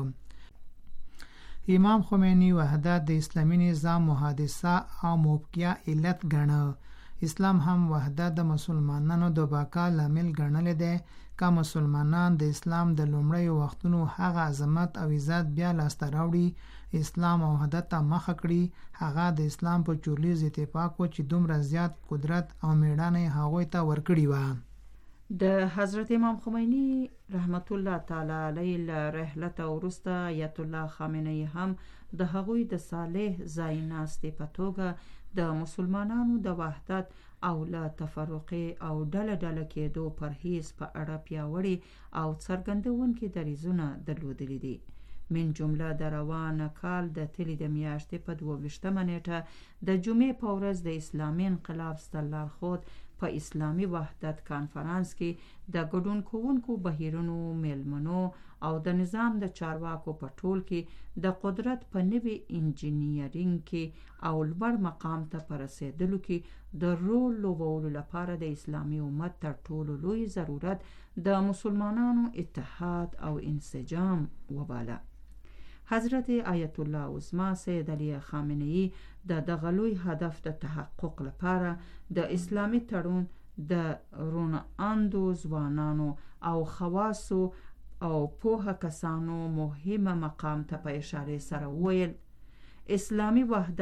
امام خمینی وحدت د اسلامي نظام محادثه او موقعه علت ګڼه. اسلام هم وحدت د مسلمانانو د بقا لامل ګڼلی دی. که مسلمانان د اسلام د لومړی وختونو هغه عظمت او عزت بیا لاسته راوړي، اسلام او وحدت ته مخه کړي، هغه د اسلام په چورلیز اتفاق و چې دومره زیات قدرت او میړانه هغوی ته ورکړي وه. د حضرت امام خمینی رحمت الله تعالی علیه له رحلت وروسته آیت الله خامنه‌ای هم د هغوی د صالح ځای ناستې په توګه د مسلمانانو د وحدت او له تفرقې او ډله ډله کېدو پرهیز په اړه پیاوړي او څرګندونکي دریځونه درلودلي دي. من جمله د روانه کال د تلې د میاشتې په دوه ویشتمه نیټه د جمعې په ورځ د اسلامي انقلاب سترلارښود په اسلامي وحدت کانفرانس کې د ګډون کوونکو بهیرونو، میلمنو او د نظام د چارواکو په ټول کې د قدرت په نوي انجینیرینګ کې او لوړ مقام ته په رسېدلو کې د رول لوبولو لپاره د اسلامي امت تر ټولو لوی ضرورت د مسلمانانو اتحاد او انسجام وباله. حضرت آیت الله عظما سید علی خامنه‌ای د دغه لوی هدف د تحقق لپاره د اسلامي تړون د روناندو ځوانانو او خواصو او پوهه کسانو مهمه مقام ته په اشاره سره ویل اسلامي وحدت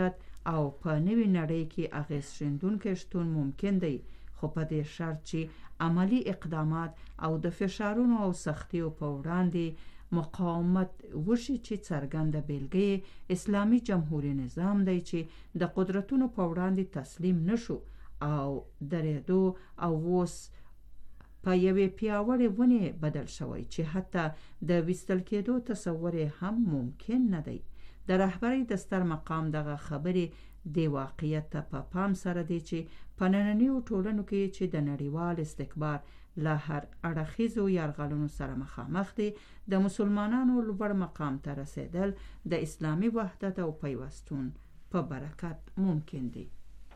او په نوې نړۍ کې اغیز شیندونکی شتون ممکن دی، خو په دې شرط چې عملی اقدامات او د فشارونو او سختیو په وړاندې مقاومت وشي چې څرګنده بیلګه اسلامي جمهوریت نظام دی چې د قدرتونو په وړاندې تسلیم نشو او درېدو او اوس په یوې پیاوړې ونې بدل شوی چې حتی د ویستل کېدو تصور هم ممکن نه دی. د رهبرۍ د ستر مقام دغه خبرې د واقعیت ته په پام سره دی چې په نننیو ټولنو کې چې د نړیوال استکبار له هر اړخیزو یرغلونو سره مخامخ دي، د مسلمانانو لوړ مقام ته رسیدل د اسلامي وحدت او پیوستون په برکت ممکن دی.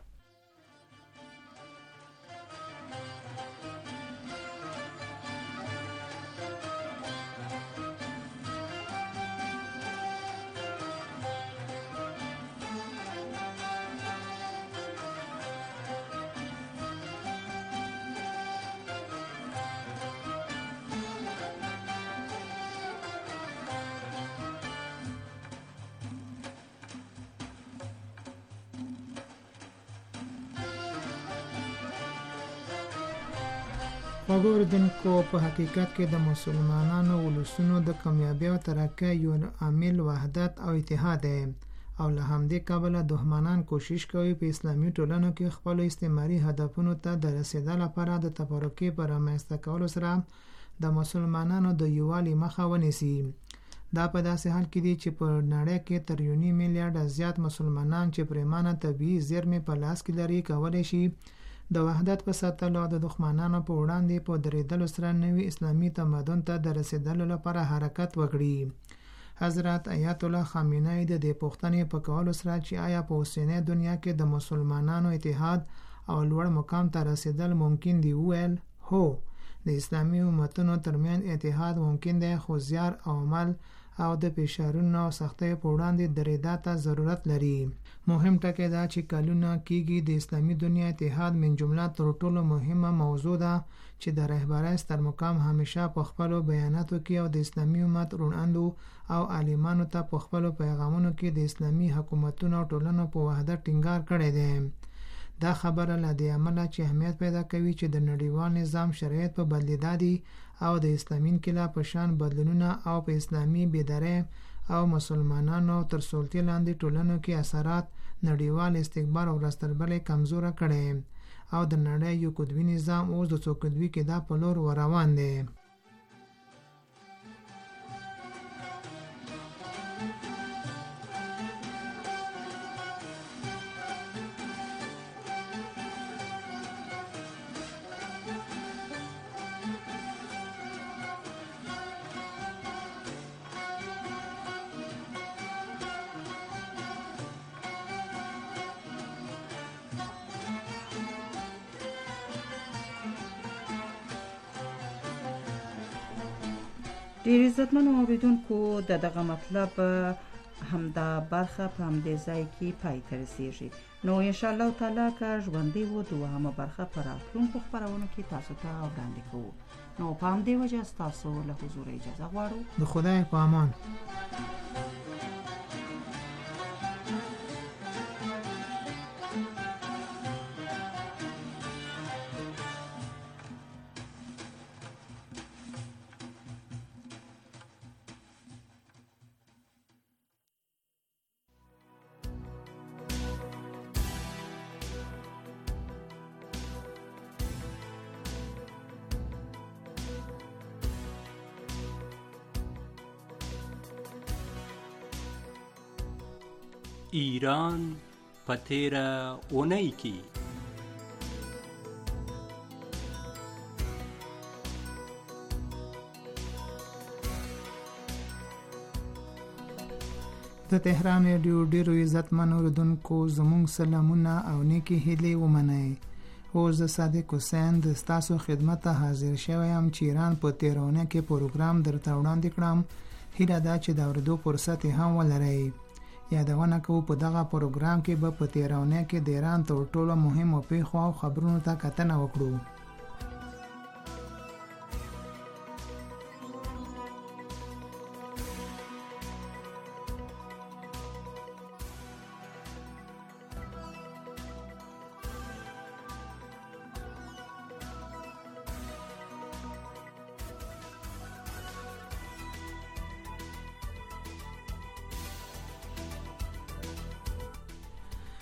وګوردونکو په حقیقت کې د مسلمانانو ولسونو د کامیابی او ترقۍ یو عامل وحدت او اتحاد دی، او له همدې کبله دښمنان کوشش کوي په اسلامي ټولنو کې خپل استعماري هدفونو ته د رسیدو لپاره د تفرقې په رامنځته کولو سره د مسلمانانو د یووالي مخه ونیسي. دا په داسې حال کې دی چې په نړۍ کې تر یو نیم میلیارډ زیات مسلمانان چې پرېمانه طبیعي زیرمې په لاس کې لري کولی شي د وحدت په ساتلو او د دښمنانو په وړاندې په درېدلو سره نوي اسلامي تمدن ته د رسیدلو لپاره حرکت وکړي. حضرت آیت الله خامنه ای د دې پوښتنې په کولو سره چې آیا په اوسنۍ دنیا کې د مسلمانانو اتحاد او لوړ مقام ته رسیدل ممکن دی، وویل هو، د اسلامي امتونو ترمنځ اتحاد ممکن دی، خو زیار او عمل او د فشارونو او سختیو په وړاندې درېدا ته ضرورت لري. مهم ټکی دا چې کلونه کېږي د اسلامي دنیا اتحاد من جمله تر ټولو مهمه موضوع ده چې د رهبرۍ ستر مقام همیشه په خپلو بیاناتو کې او د اسلامي امت روڼاندو او عالمانو ته په خپلو پیغامونو کې د اسلامي حکومتونو او ټولنو په وحدت ټینګار کړی دی. دا خبره له دې امله چې اهمیت پیدا کوي چې د نړیوال نظام شرایط په بدلیدا دي او د اسلامي انقلاب په شان بدلونونه او په اسلامي بیدارۍ او مسلمانانو تر سلطې لاندې ټولنو کې اثرات نړیوال استکبار او راستربلې کمزوره کړي او د نړۍ یو قطبي نظام اوس د څوکیدوي کې دا په لور روان دی. ډیر عزتمنو اوریدونکو، د دغه مطلب همدا برخه په همدې ځای کې پای ته رسیږي. نو ان شاء الله تعالی که ژوندۍ وو دوهمه برخه په راتلونکو خپرونو کې تاسو ته وړاندې کوو. نو په همدې وجه ستاسو له حضور اجازه غواړو. د خدای په امان. ایران په تیره اونۍ کې د تهران ریډیو ډیرو عزتمن اوریدونکو زموږ سلامونه او نیکی هیلې ومنئ. اوس د صادق حسین د ستاسو خدمت ته حاضر شوی یم چې ایران په تیره اونۍ کې پروګرام درته وړاندې کړم. هیله ده چې د اورېدو فرصت هم ولرئ. یادونه کوو په دغه پروګرام کې به په تیره اونۍ کې د ایران تر ټولو مهمو پیښو او خبرونو ته کتنه وکړو.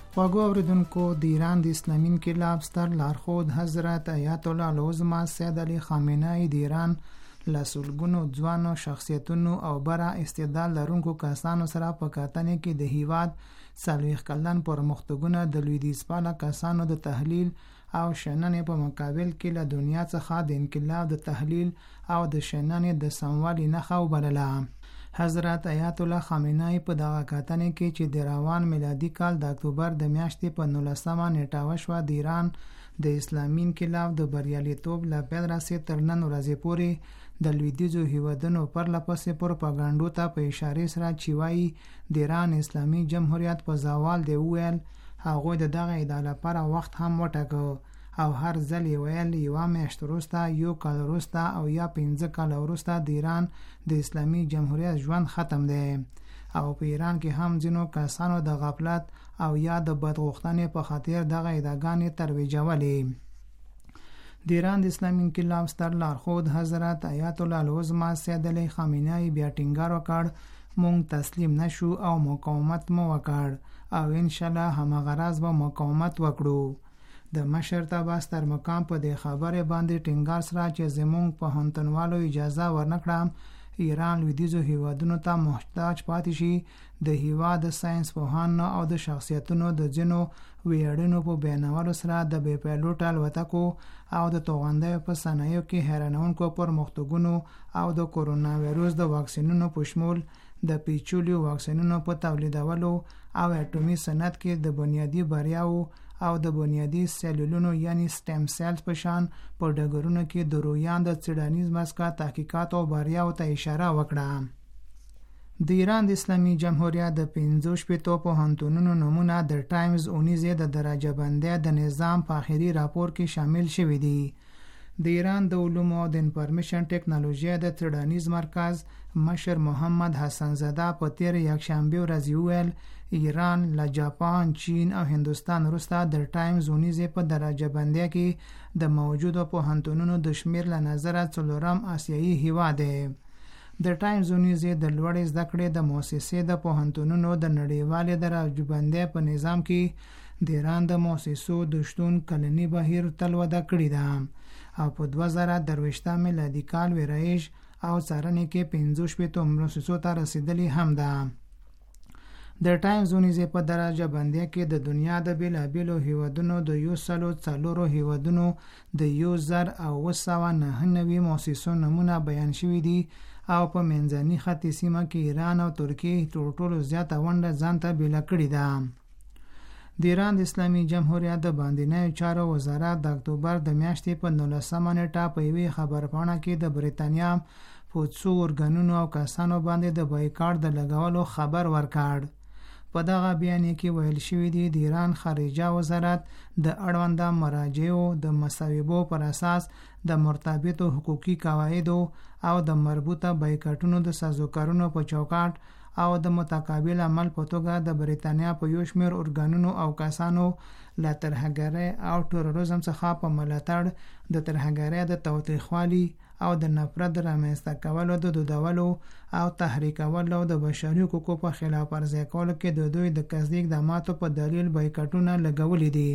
خواږو اوریدونکو، د ایران د اسلامي انقلاب ستر لارښود حضرت آیت الله العظمه سید علی خامنه ای د ایران له سلګونو ځوانو شخصیتونو او بره استعداد لرونکو کسانو سره په کتنې کې د هیواد څلوېښت کلن پرمختګونه د لویدیځپاله کسانو د تحلیل او شننې په مقابل کې له دنیا څخه د انقلاب د تحلیل او د شننې د سموالي نښه وبلله. حضرت آیت الله خامنه ای په دغه کتنې کې چې د روان میلادي کال د اکتوبر د میاشتې په نولسمه نیټه وشوه د ایران د اسلامي انقلاب د بریالیتوب له پیل راسې تر نن ورځې پورې د لویدیځو هیوادونو پرله پسې پروپاګانډو ته په اشارې سره چې وایي د ایران اسلامي جمهوریت په زوال دی وویل هغوی د دغه ادعا لپاره وخت هم وټاکه او هر ځل یې ویل یوه میاشت وروسته، یو کال وروسته او یا پنځه کاله وروسته د ایران د اسلامي جمهوریت ژوند ختم دی. او په ایران کې هم ځینو کسانو د غفلت او یا د بدغوښتنې په خاطر دغه ادعاګانې ترویجولې. د ایران د اسلامي انقلاب ستر لارښود حضرت آیت الله العظمه سید علی خامنه ای بیا ټینګار وکړ مونږ تسلیم نشو او مقاومت مو وکړ او ان شاء الله همغه راز به مقاومت وکړو. د مشرتابه ستر مقام په دې خبره باندې ټینګار سره چې زمونږ په هنتنوالو اجازه ورنکړم ایران لویدیځو هیوادونو ته محتاج پاتې شي. د هیواد د ساينس پوهانو او د شخصیتونو د ځینو ویاړونو په بیانولو سره د بې پیلوټ الوتکو او د توغندیو په صنایعو کې حیرانونکو پرمختګونو او د کورونا وایروس د واکسینونو په شمول د پیچولیو واکسینونو په تولیدولو او اټومي صنعت کې د بنیادی بریاو او د بنیادی سیلولونو یعنی سټیم سیلز په شان په ډګرونو کې د رویان د څېړنیز مسکا تحقیقات او بریاو ته اشاره وکړه. د ایران د اسلامي جمهوریت د پنځو شپېتو پوهنتونونو نومونه د ټایمز اونیزې د درجه بندۍ د نظام په آخري راپور کې شامل شوي دي. د ایران د علومو او د انفارمیشن ټیکنالوژي د څېړنیز مرکز مشر محمد حسن زاده په تیر یکشنبه ورځ ویل ایران له جاپان، چین او هندوستان وروسته د ټایمز اونیزې په درجه بندۍ کې د موجودو پوهنتونونو د شمیر له نظره څلورم آسیایي هیواد دی. د ټایمز اونیزې د لوړې زده کړې د مؤسسې د پوهنتونونو د نړیوالې درجه بندۍ په نظام کې د ایران د مؤسسو د شتون کلني بهیر تل وده کړې ده او په دوه زره درویشتم میلادي کال ویرایش او څارنې کې پنځه شپېتو مؤسسو ته رسیدلې هم ده. د ټایمز اونیزې په درجه بندۍ کې د دنیا د بیلابیلو هیوادونو د یو سلو څلورو هیوادونو د یو زر او اوه سوه نهه نوي مؤسسو نمونه بیان شوي دي او په منځني ختیځ سیمه کې ایران او ترکیه تر ټولو زیاته ونډه ځان ته بیله کړې ده. د ایران د اسلامي جمهوریت د باندنیو چارو وزارت د اکتوبر د میاشتې په نولسمه نیټه په یوې خبرپاڼه کې د بریتانیا په څو ارګانونو او کسانو باندې د بایکاټ د لګولو خبر ورکړ. په دغه بیان کې ویل شوی دی د ایران خارجه وزارت د اړونده مراجعو د مصوبو پر اساس د مرتبطو حقوقي قواعدو او د مربوطه بایکاټونو د سازوکارونو په چوکاټ او د متقابل عمل په توګه د بریتانیا په یو شمېر ارګانونو او کسانو له ترهګرۍ او ټروریزم څخه په ملاتړ د ترهګرۍ د تاوتریخوالي او د نفرت رامنځته کولو د دودولو او تحریکولو د بشري حقوقو په خلاف ورزي کولو کې د دوی د قصدي اقداماتو په دلیل بایکاټونه لګولې دي.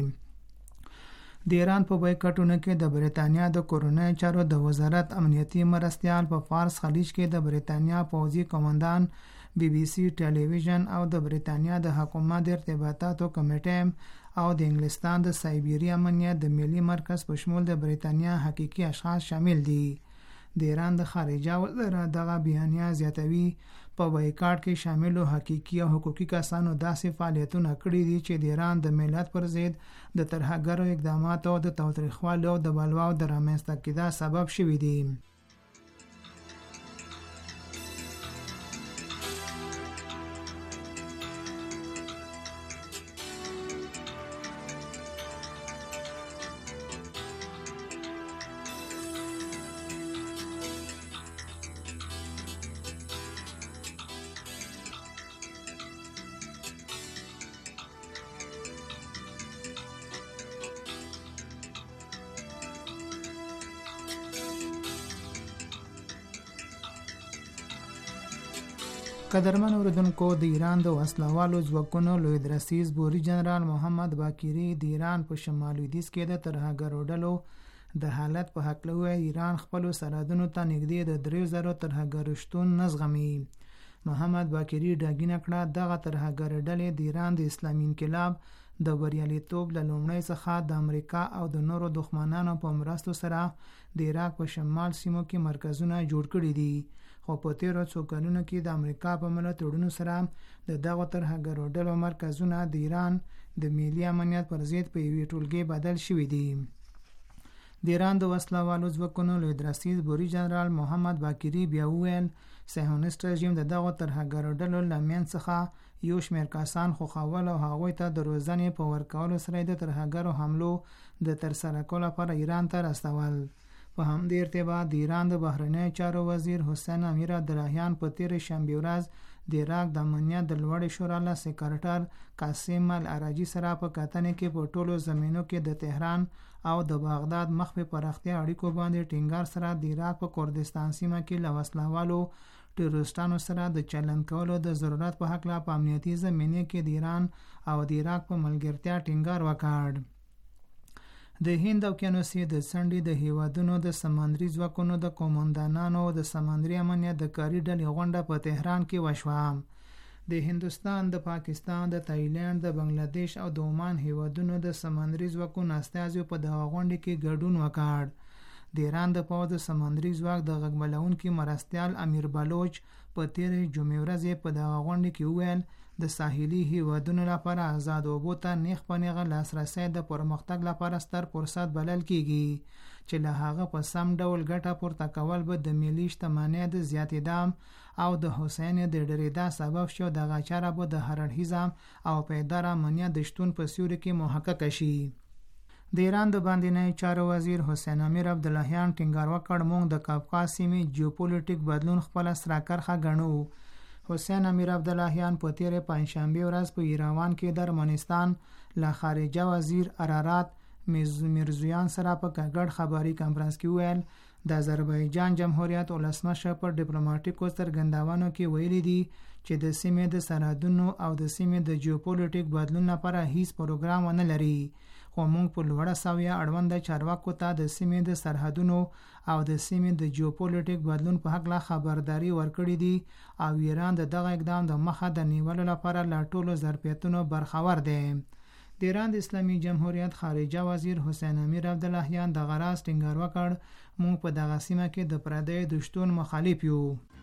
د ایران په بایکاټونو کې د بریتانیا د کورونای چارو د وزارت امنیتي مرستیال په فارس خلیج کې د بریتانیا پوځي قومندان، بی بی سی ټلویزیون او د بریتانیا د حکومت د ارتباطاتو کمیټې او د انګلستان د سایبری امنیت د ملي مرکز په شمول د بریتانیا حقيقي اشخاص شامل دي. د ایران د خارجه وزارت دغه بیانیه زیاتوي په بایکاټ کې شامل حقيقي او حقوقي کسانو داسې فعالیتونه کړي دي چې د ایران د ملت پر ضد د ترهګرو اقداماتو او د تاوتریخوالي او د بلواو د رامنځته کېدا سبب شوي دي. قدرمن اوریدونکو، د ایران د وسلوالو ځواکونو لوی درسیز بوري جنرال محمد باقری د ایران په شمال لویدیځ کې د ترهګرو ډلو د حالت په هکله وویل ایران خپلو سرحدونو ته نږدې د دریو زرو ترهګرو شتون نه زغمي. محمد باقری ډاګینه کړه دغه ترهګرې ډلې د ایران د اسلامي انقلاب د بریالیتوب له لومړۍ څخه د امریکا او د نورو دښمنانو په مرستو سره د عراق په شمال سیمو کې مرکزونه جوړ کړي دي، خو په تیرو څو کلونو کې د امریکا په ملاتړونو سره د دغو ترهګرو ډلو مرکزونه د ایران د ملي امنیت پر ضد په یوې ټولګې بدل شوي دي. د ایران د وسلوالو ځواکونو لوی درسیز بوري جنرال محمد باقری بیا وویل صهیونیست رژیم د دغو ترهګرو ډلو له منځ څخه یو شمېر کسان خوښول او هغوی ته د روزنې په ورکولو سره د ترهګرو حملو د ترسره کولو لپاره ایران ته راستول. په همدې ارتباط د ایران د بهرنیو چارو وزیر حسین امیر عبداللهیان په تېرې شنبې ورځ د عراق د امنیت د لوړې شورا له سکرټر قاسم العراجي سره په کتنې کې په ټولو زمینو کې د تهران او د بغداد مخ په پراختیا اړیکو باندې ټینګار سره د عراق په کردستان سیمه کې له وسلوالو ټیرورستانو سره د چلند کولو د ضرورت په هکله په امنیتي زمینه کې د ایران او د عراق په ملګرتیا ټینګار وکړ. د هند اوقیانوسي د څنډې د هیوادونو د سمندري ځواکونو د قوماندانانو د سمندري امنیت د کاري ډلې غونډه په تهران کې وشوه. د هندوستان، د پاکستان، د تایلند، د بنگلاديش او د عمان هیوادونو د سمندري ځواکونو استازو په دغه غونډه کې ګډون وکړ. د ایران د پوځ د سمندري ځواک د غږبلونکي مرستیال امیر بلوچ په تیرې جمعې ورځې په دغه غونډه کې وویل د ساحلي هیوادونو لپاره آزاد اوبو ته نیغ په نیغه لاسرسی د پرمختګ لپاره ستر فرصت بلل کیږي چې له هغه په سم ډول ګټه پورته کول به د ملي شتمنۍ د زیاتېدا او د هوساینې د ډېرېدا سبب شي او دغه چاره به د هر اړخیزه او پایدار امنیت د شتون په سیوري کې محقق شي. د ایران د باندنۍ چارو وزیر حسین امیر عبداللهیان ټینګار وکړ موږ د کافقاز سیمې جیوپولیټیک بدلون خپله سره کرښه ګڼو. حسین امیر عبداللهیان په تیرې پنجشنبې ورځ په ایروان کې د ارمنستان له خارجه وزیر ارارات میرزویان سره په ګډ خبري کانفرنس کې ویل د آذربایجان جمهوریت ولسمشر پر ډیپلوماټیکو څرګندونو کې ویلي دي چې د سیمې د سرحدونو او د سیمې د جیوپولیټیک بدلون لپاره هیڅ پروګرام ونه لري، خو موږ په لوړه سویه اړوند چارواکو ته د سیمې د سرحدونو او د سیمې د جیوپولیټیک بدلون په حق لا خبرداري ورکړې دي او ایران د دغه اقدام د مخه د نیولو لپاره لا ټولو ظرفیتونو برخور دی. د ایران د اسلامي جمهوریت خارجه وزیر حسین امیر عبداللهیان د غراس ټینګار وکړ موږ په دغه سیمه کې د پردیو د شتون مخالف یو.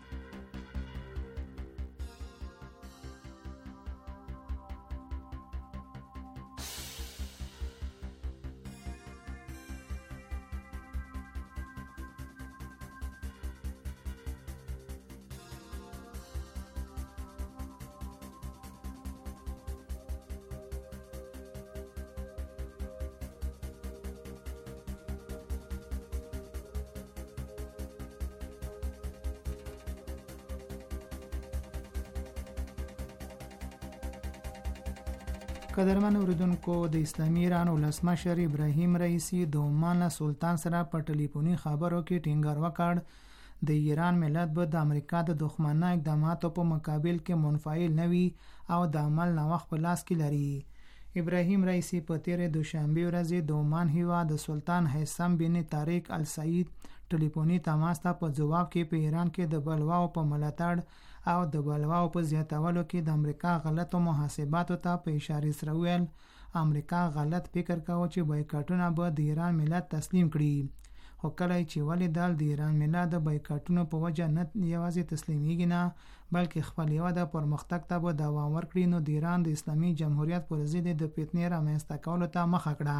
قدرمن اوریدونکو، د اسلامي ایران ولسمشر ابراهیم رئیسی د عمان سلطان سره په ټلیفوني خبرو کې ټینګار وکړ د ایران ملت به د امریکا د دښمنانه اقداماتو په مقابل کې منفعل نه وي او د عمل نوښت په لاس کې لري. ابراهیم رئیسی په تیرې دوشنبې ورځې د عمان هیواد د سلطان حسام بن طارق السعید ټلیفوني تماس ته په جواب کې په ایران کې د بلواو په ملاتړ او د بلواو په زیاتولو کې د امریکا غلطو محاسباتو ته په اشاره سره ویل امریکا غلط فکر کاوه چې بایکاټونه به د ایران ملت تسلیم کړي، خو کله چې ولیدل د ایران ملت د بایکاټونو په وجه نه یوازې تسلیمیږي نه بلکې خپل هیواد پرمختګ ته به دوام ورکړي نو د ایران د اسلامي جمهوریت پر ضد د فتنې رامنځته کولو ته مخه کړه.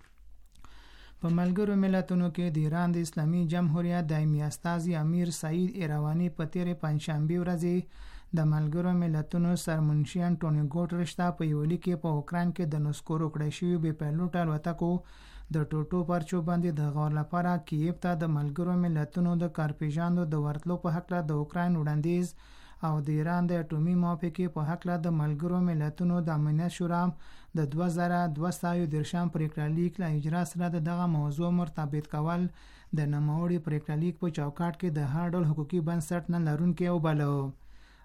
په ملګرو ملتونو کې د ایران د اسلامي جمهوریت دایمي استازي امیر سعید ایروانی په تیرې پنجشنبې ورځې د ملګرو ملتونو سرمنشي انټونیو ګوټرش ته په یو لیک کې په اوکراین کې د نسکورو کړی شوي بې پیلوټه الوتکو د ټوټو پرچو باندې د غور لپاره کیف ته د ملګرو ملتونو د کارپیژاندو د ورتلو په هکله د اوکراین وړاندیز او د ایران د اټومي موافقې په هکله د ملګرو ملتونو د امنیت شورا د دوه زره دوه سوه دېرشم پریکړه لیک له اجرا سره د دغه موضوع مرتبط کول د نوموړي پریکړه لیک په چوکاټ کې د هر ډول حقوقي بنسټ نه لرونکي وباله.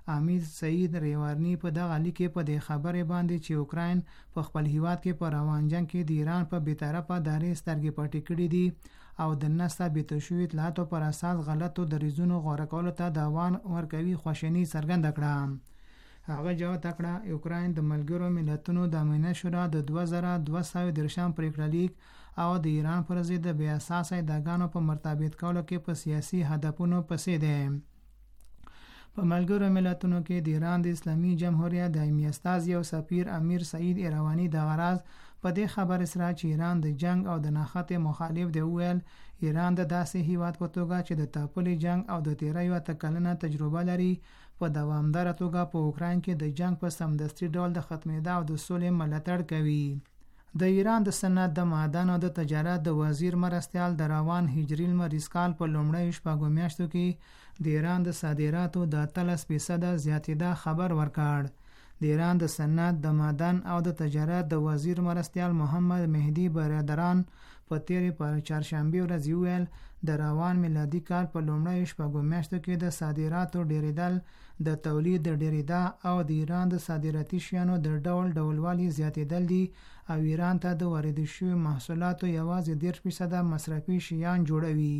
امیر سعید ریوارنی په دغه لیک کې په دې خبرې باندې چې اوکراین په خپل هیواد کې په روان جنگ کې د ایران په بی‌طرفه دارې سترګې پټې کړې دي او د نثابتو شویو اطلاعاتو پر اساس غلطو دریځونو غوره کولو ته دوام ورکوي خواشیني څرګنده کړه. هغه جواب تکړه اوکراین د ملګرو ملتونو د امنیت شورا د دوه زره دوه سوه دېرشم پریکړه لیک او د ایران پر ضد د بې اساسه ادعاګانو په مرتبط کولو کې په سیاسي هدفونو پسې دی. په ملګرو ملتونو کې د ایران د اسلامي جمهوریت دایمي استازی او سفیر امیر سعید ایروانی د غرض په دې خبر سره چې ایران د جنگ او د ناخته مخالف دی ویل ایران د داسې هیواد په توګه چې د تاپلي جنگ او د تیریو تکلنه تجربه لري په دوامدار توګه په اوکراین کې د جنگ په سمدستي ډول د ختمېدا او د سولې ملاتړ کوي. د ایران د صنعت د معدن او د تجارت د وزیر مرستیال د روان هجري لمریز کال په لومړیو شپږو میاشتو کې د ایران د صادراتو د اتلس فیصده زیاتېدا خبر ورکړ. د ایران د صنعت د معدن او د تجارت د وزیر مرستیال محمد مهدی برادران په تیرې پر چهارشنبه ورځ ویل د روان میلادي کال په لومړیو شپږو میاشتو کې د صادراتو ډېرېدل د تولید د ډېرېدا او د ایران د صادراتي شیانو د ډول ډولوالي زیاتېدل دي او ایران ته د وارد شویو محصولاتو یوازې دېرش فیصده مصرفي شیان جوړوي.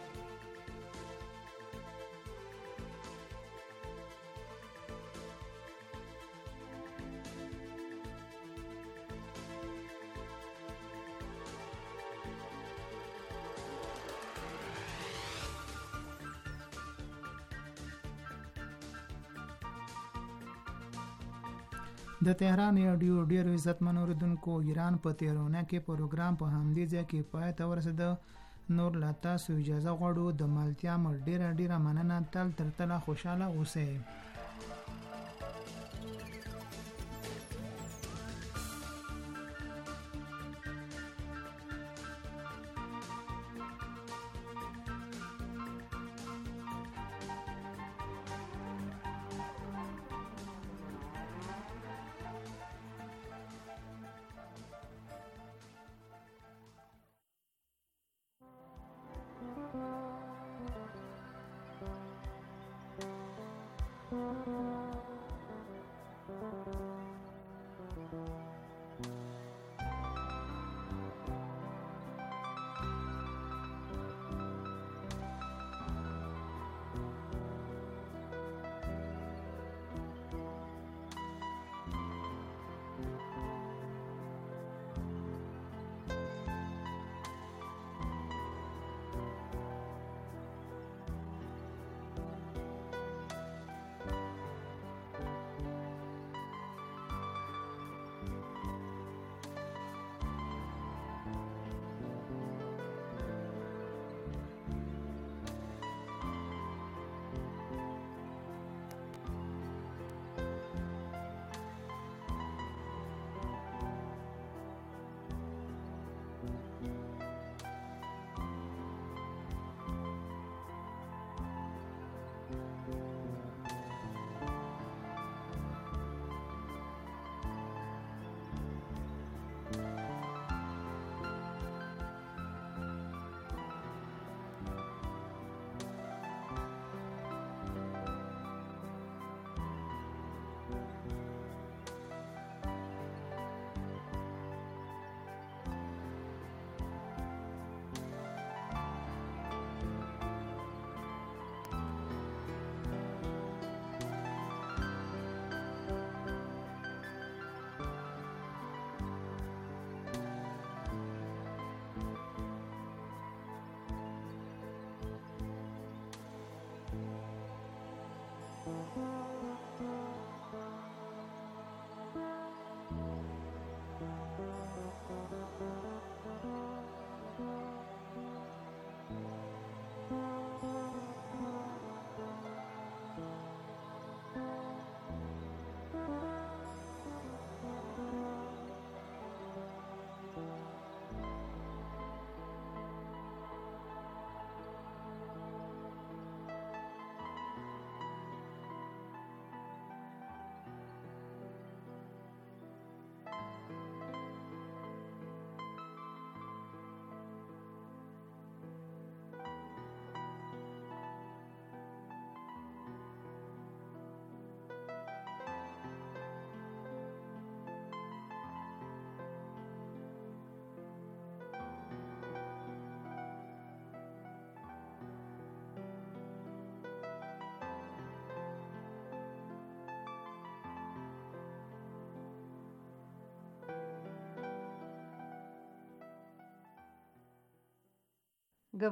د تهران رادیو ډیرو عزتمن اوریدونکو ایران په تیرونه کې پروګرام په همدې ځای کې پای ته ورسېده. نور لا تاسو اجازه غواړو د مالتیا مر ډیره ډیره مننه. تل تر تله خوشاله اوسئ.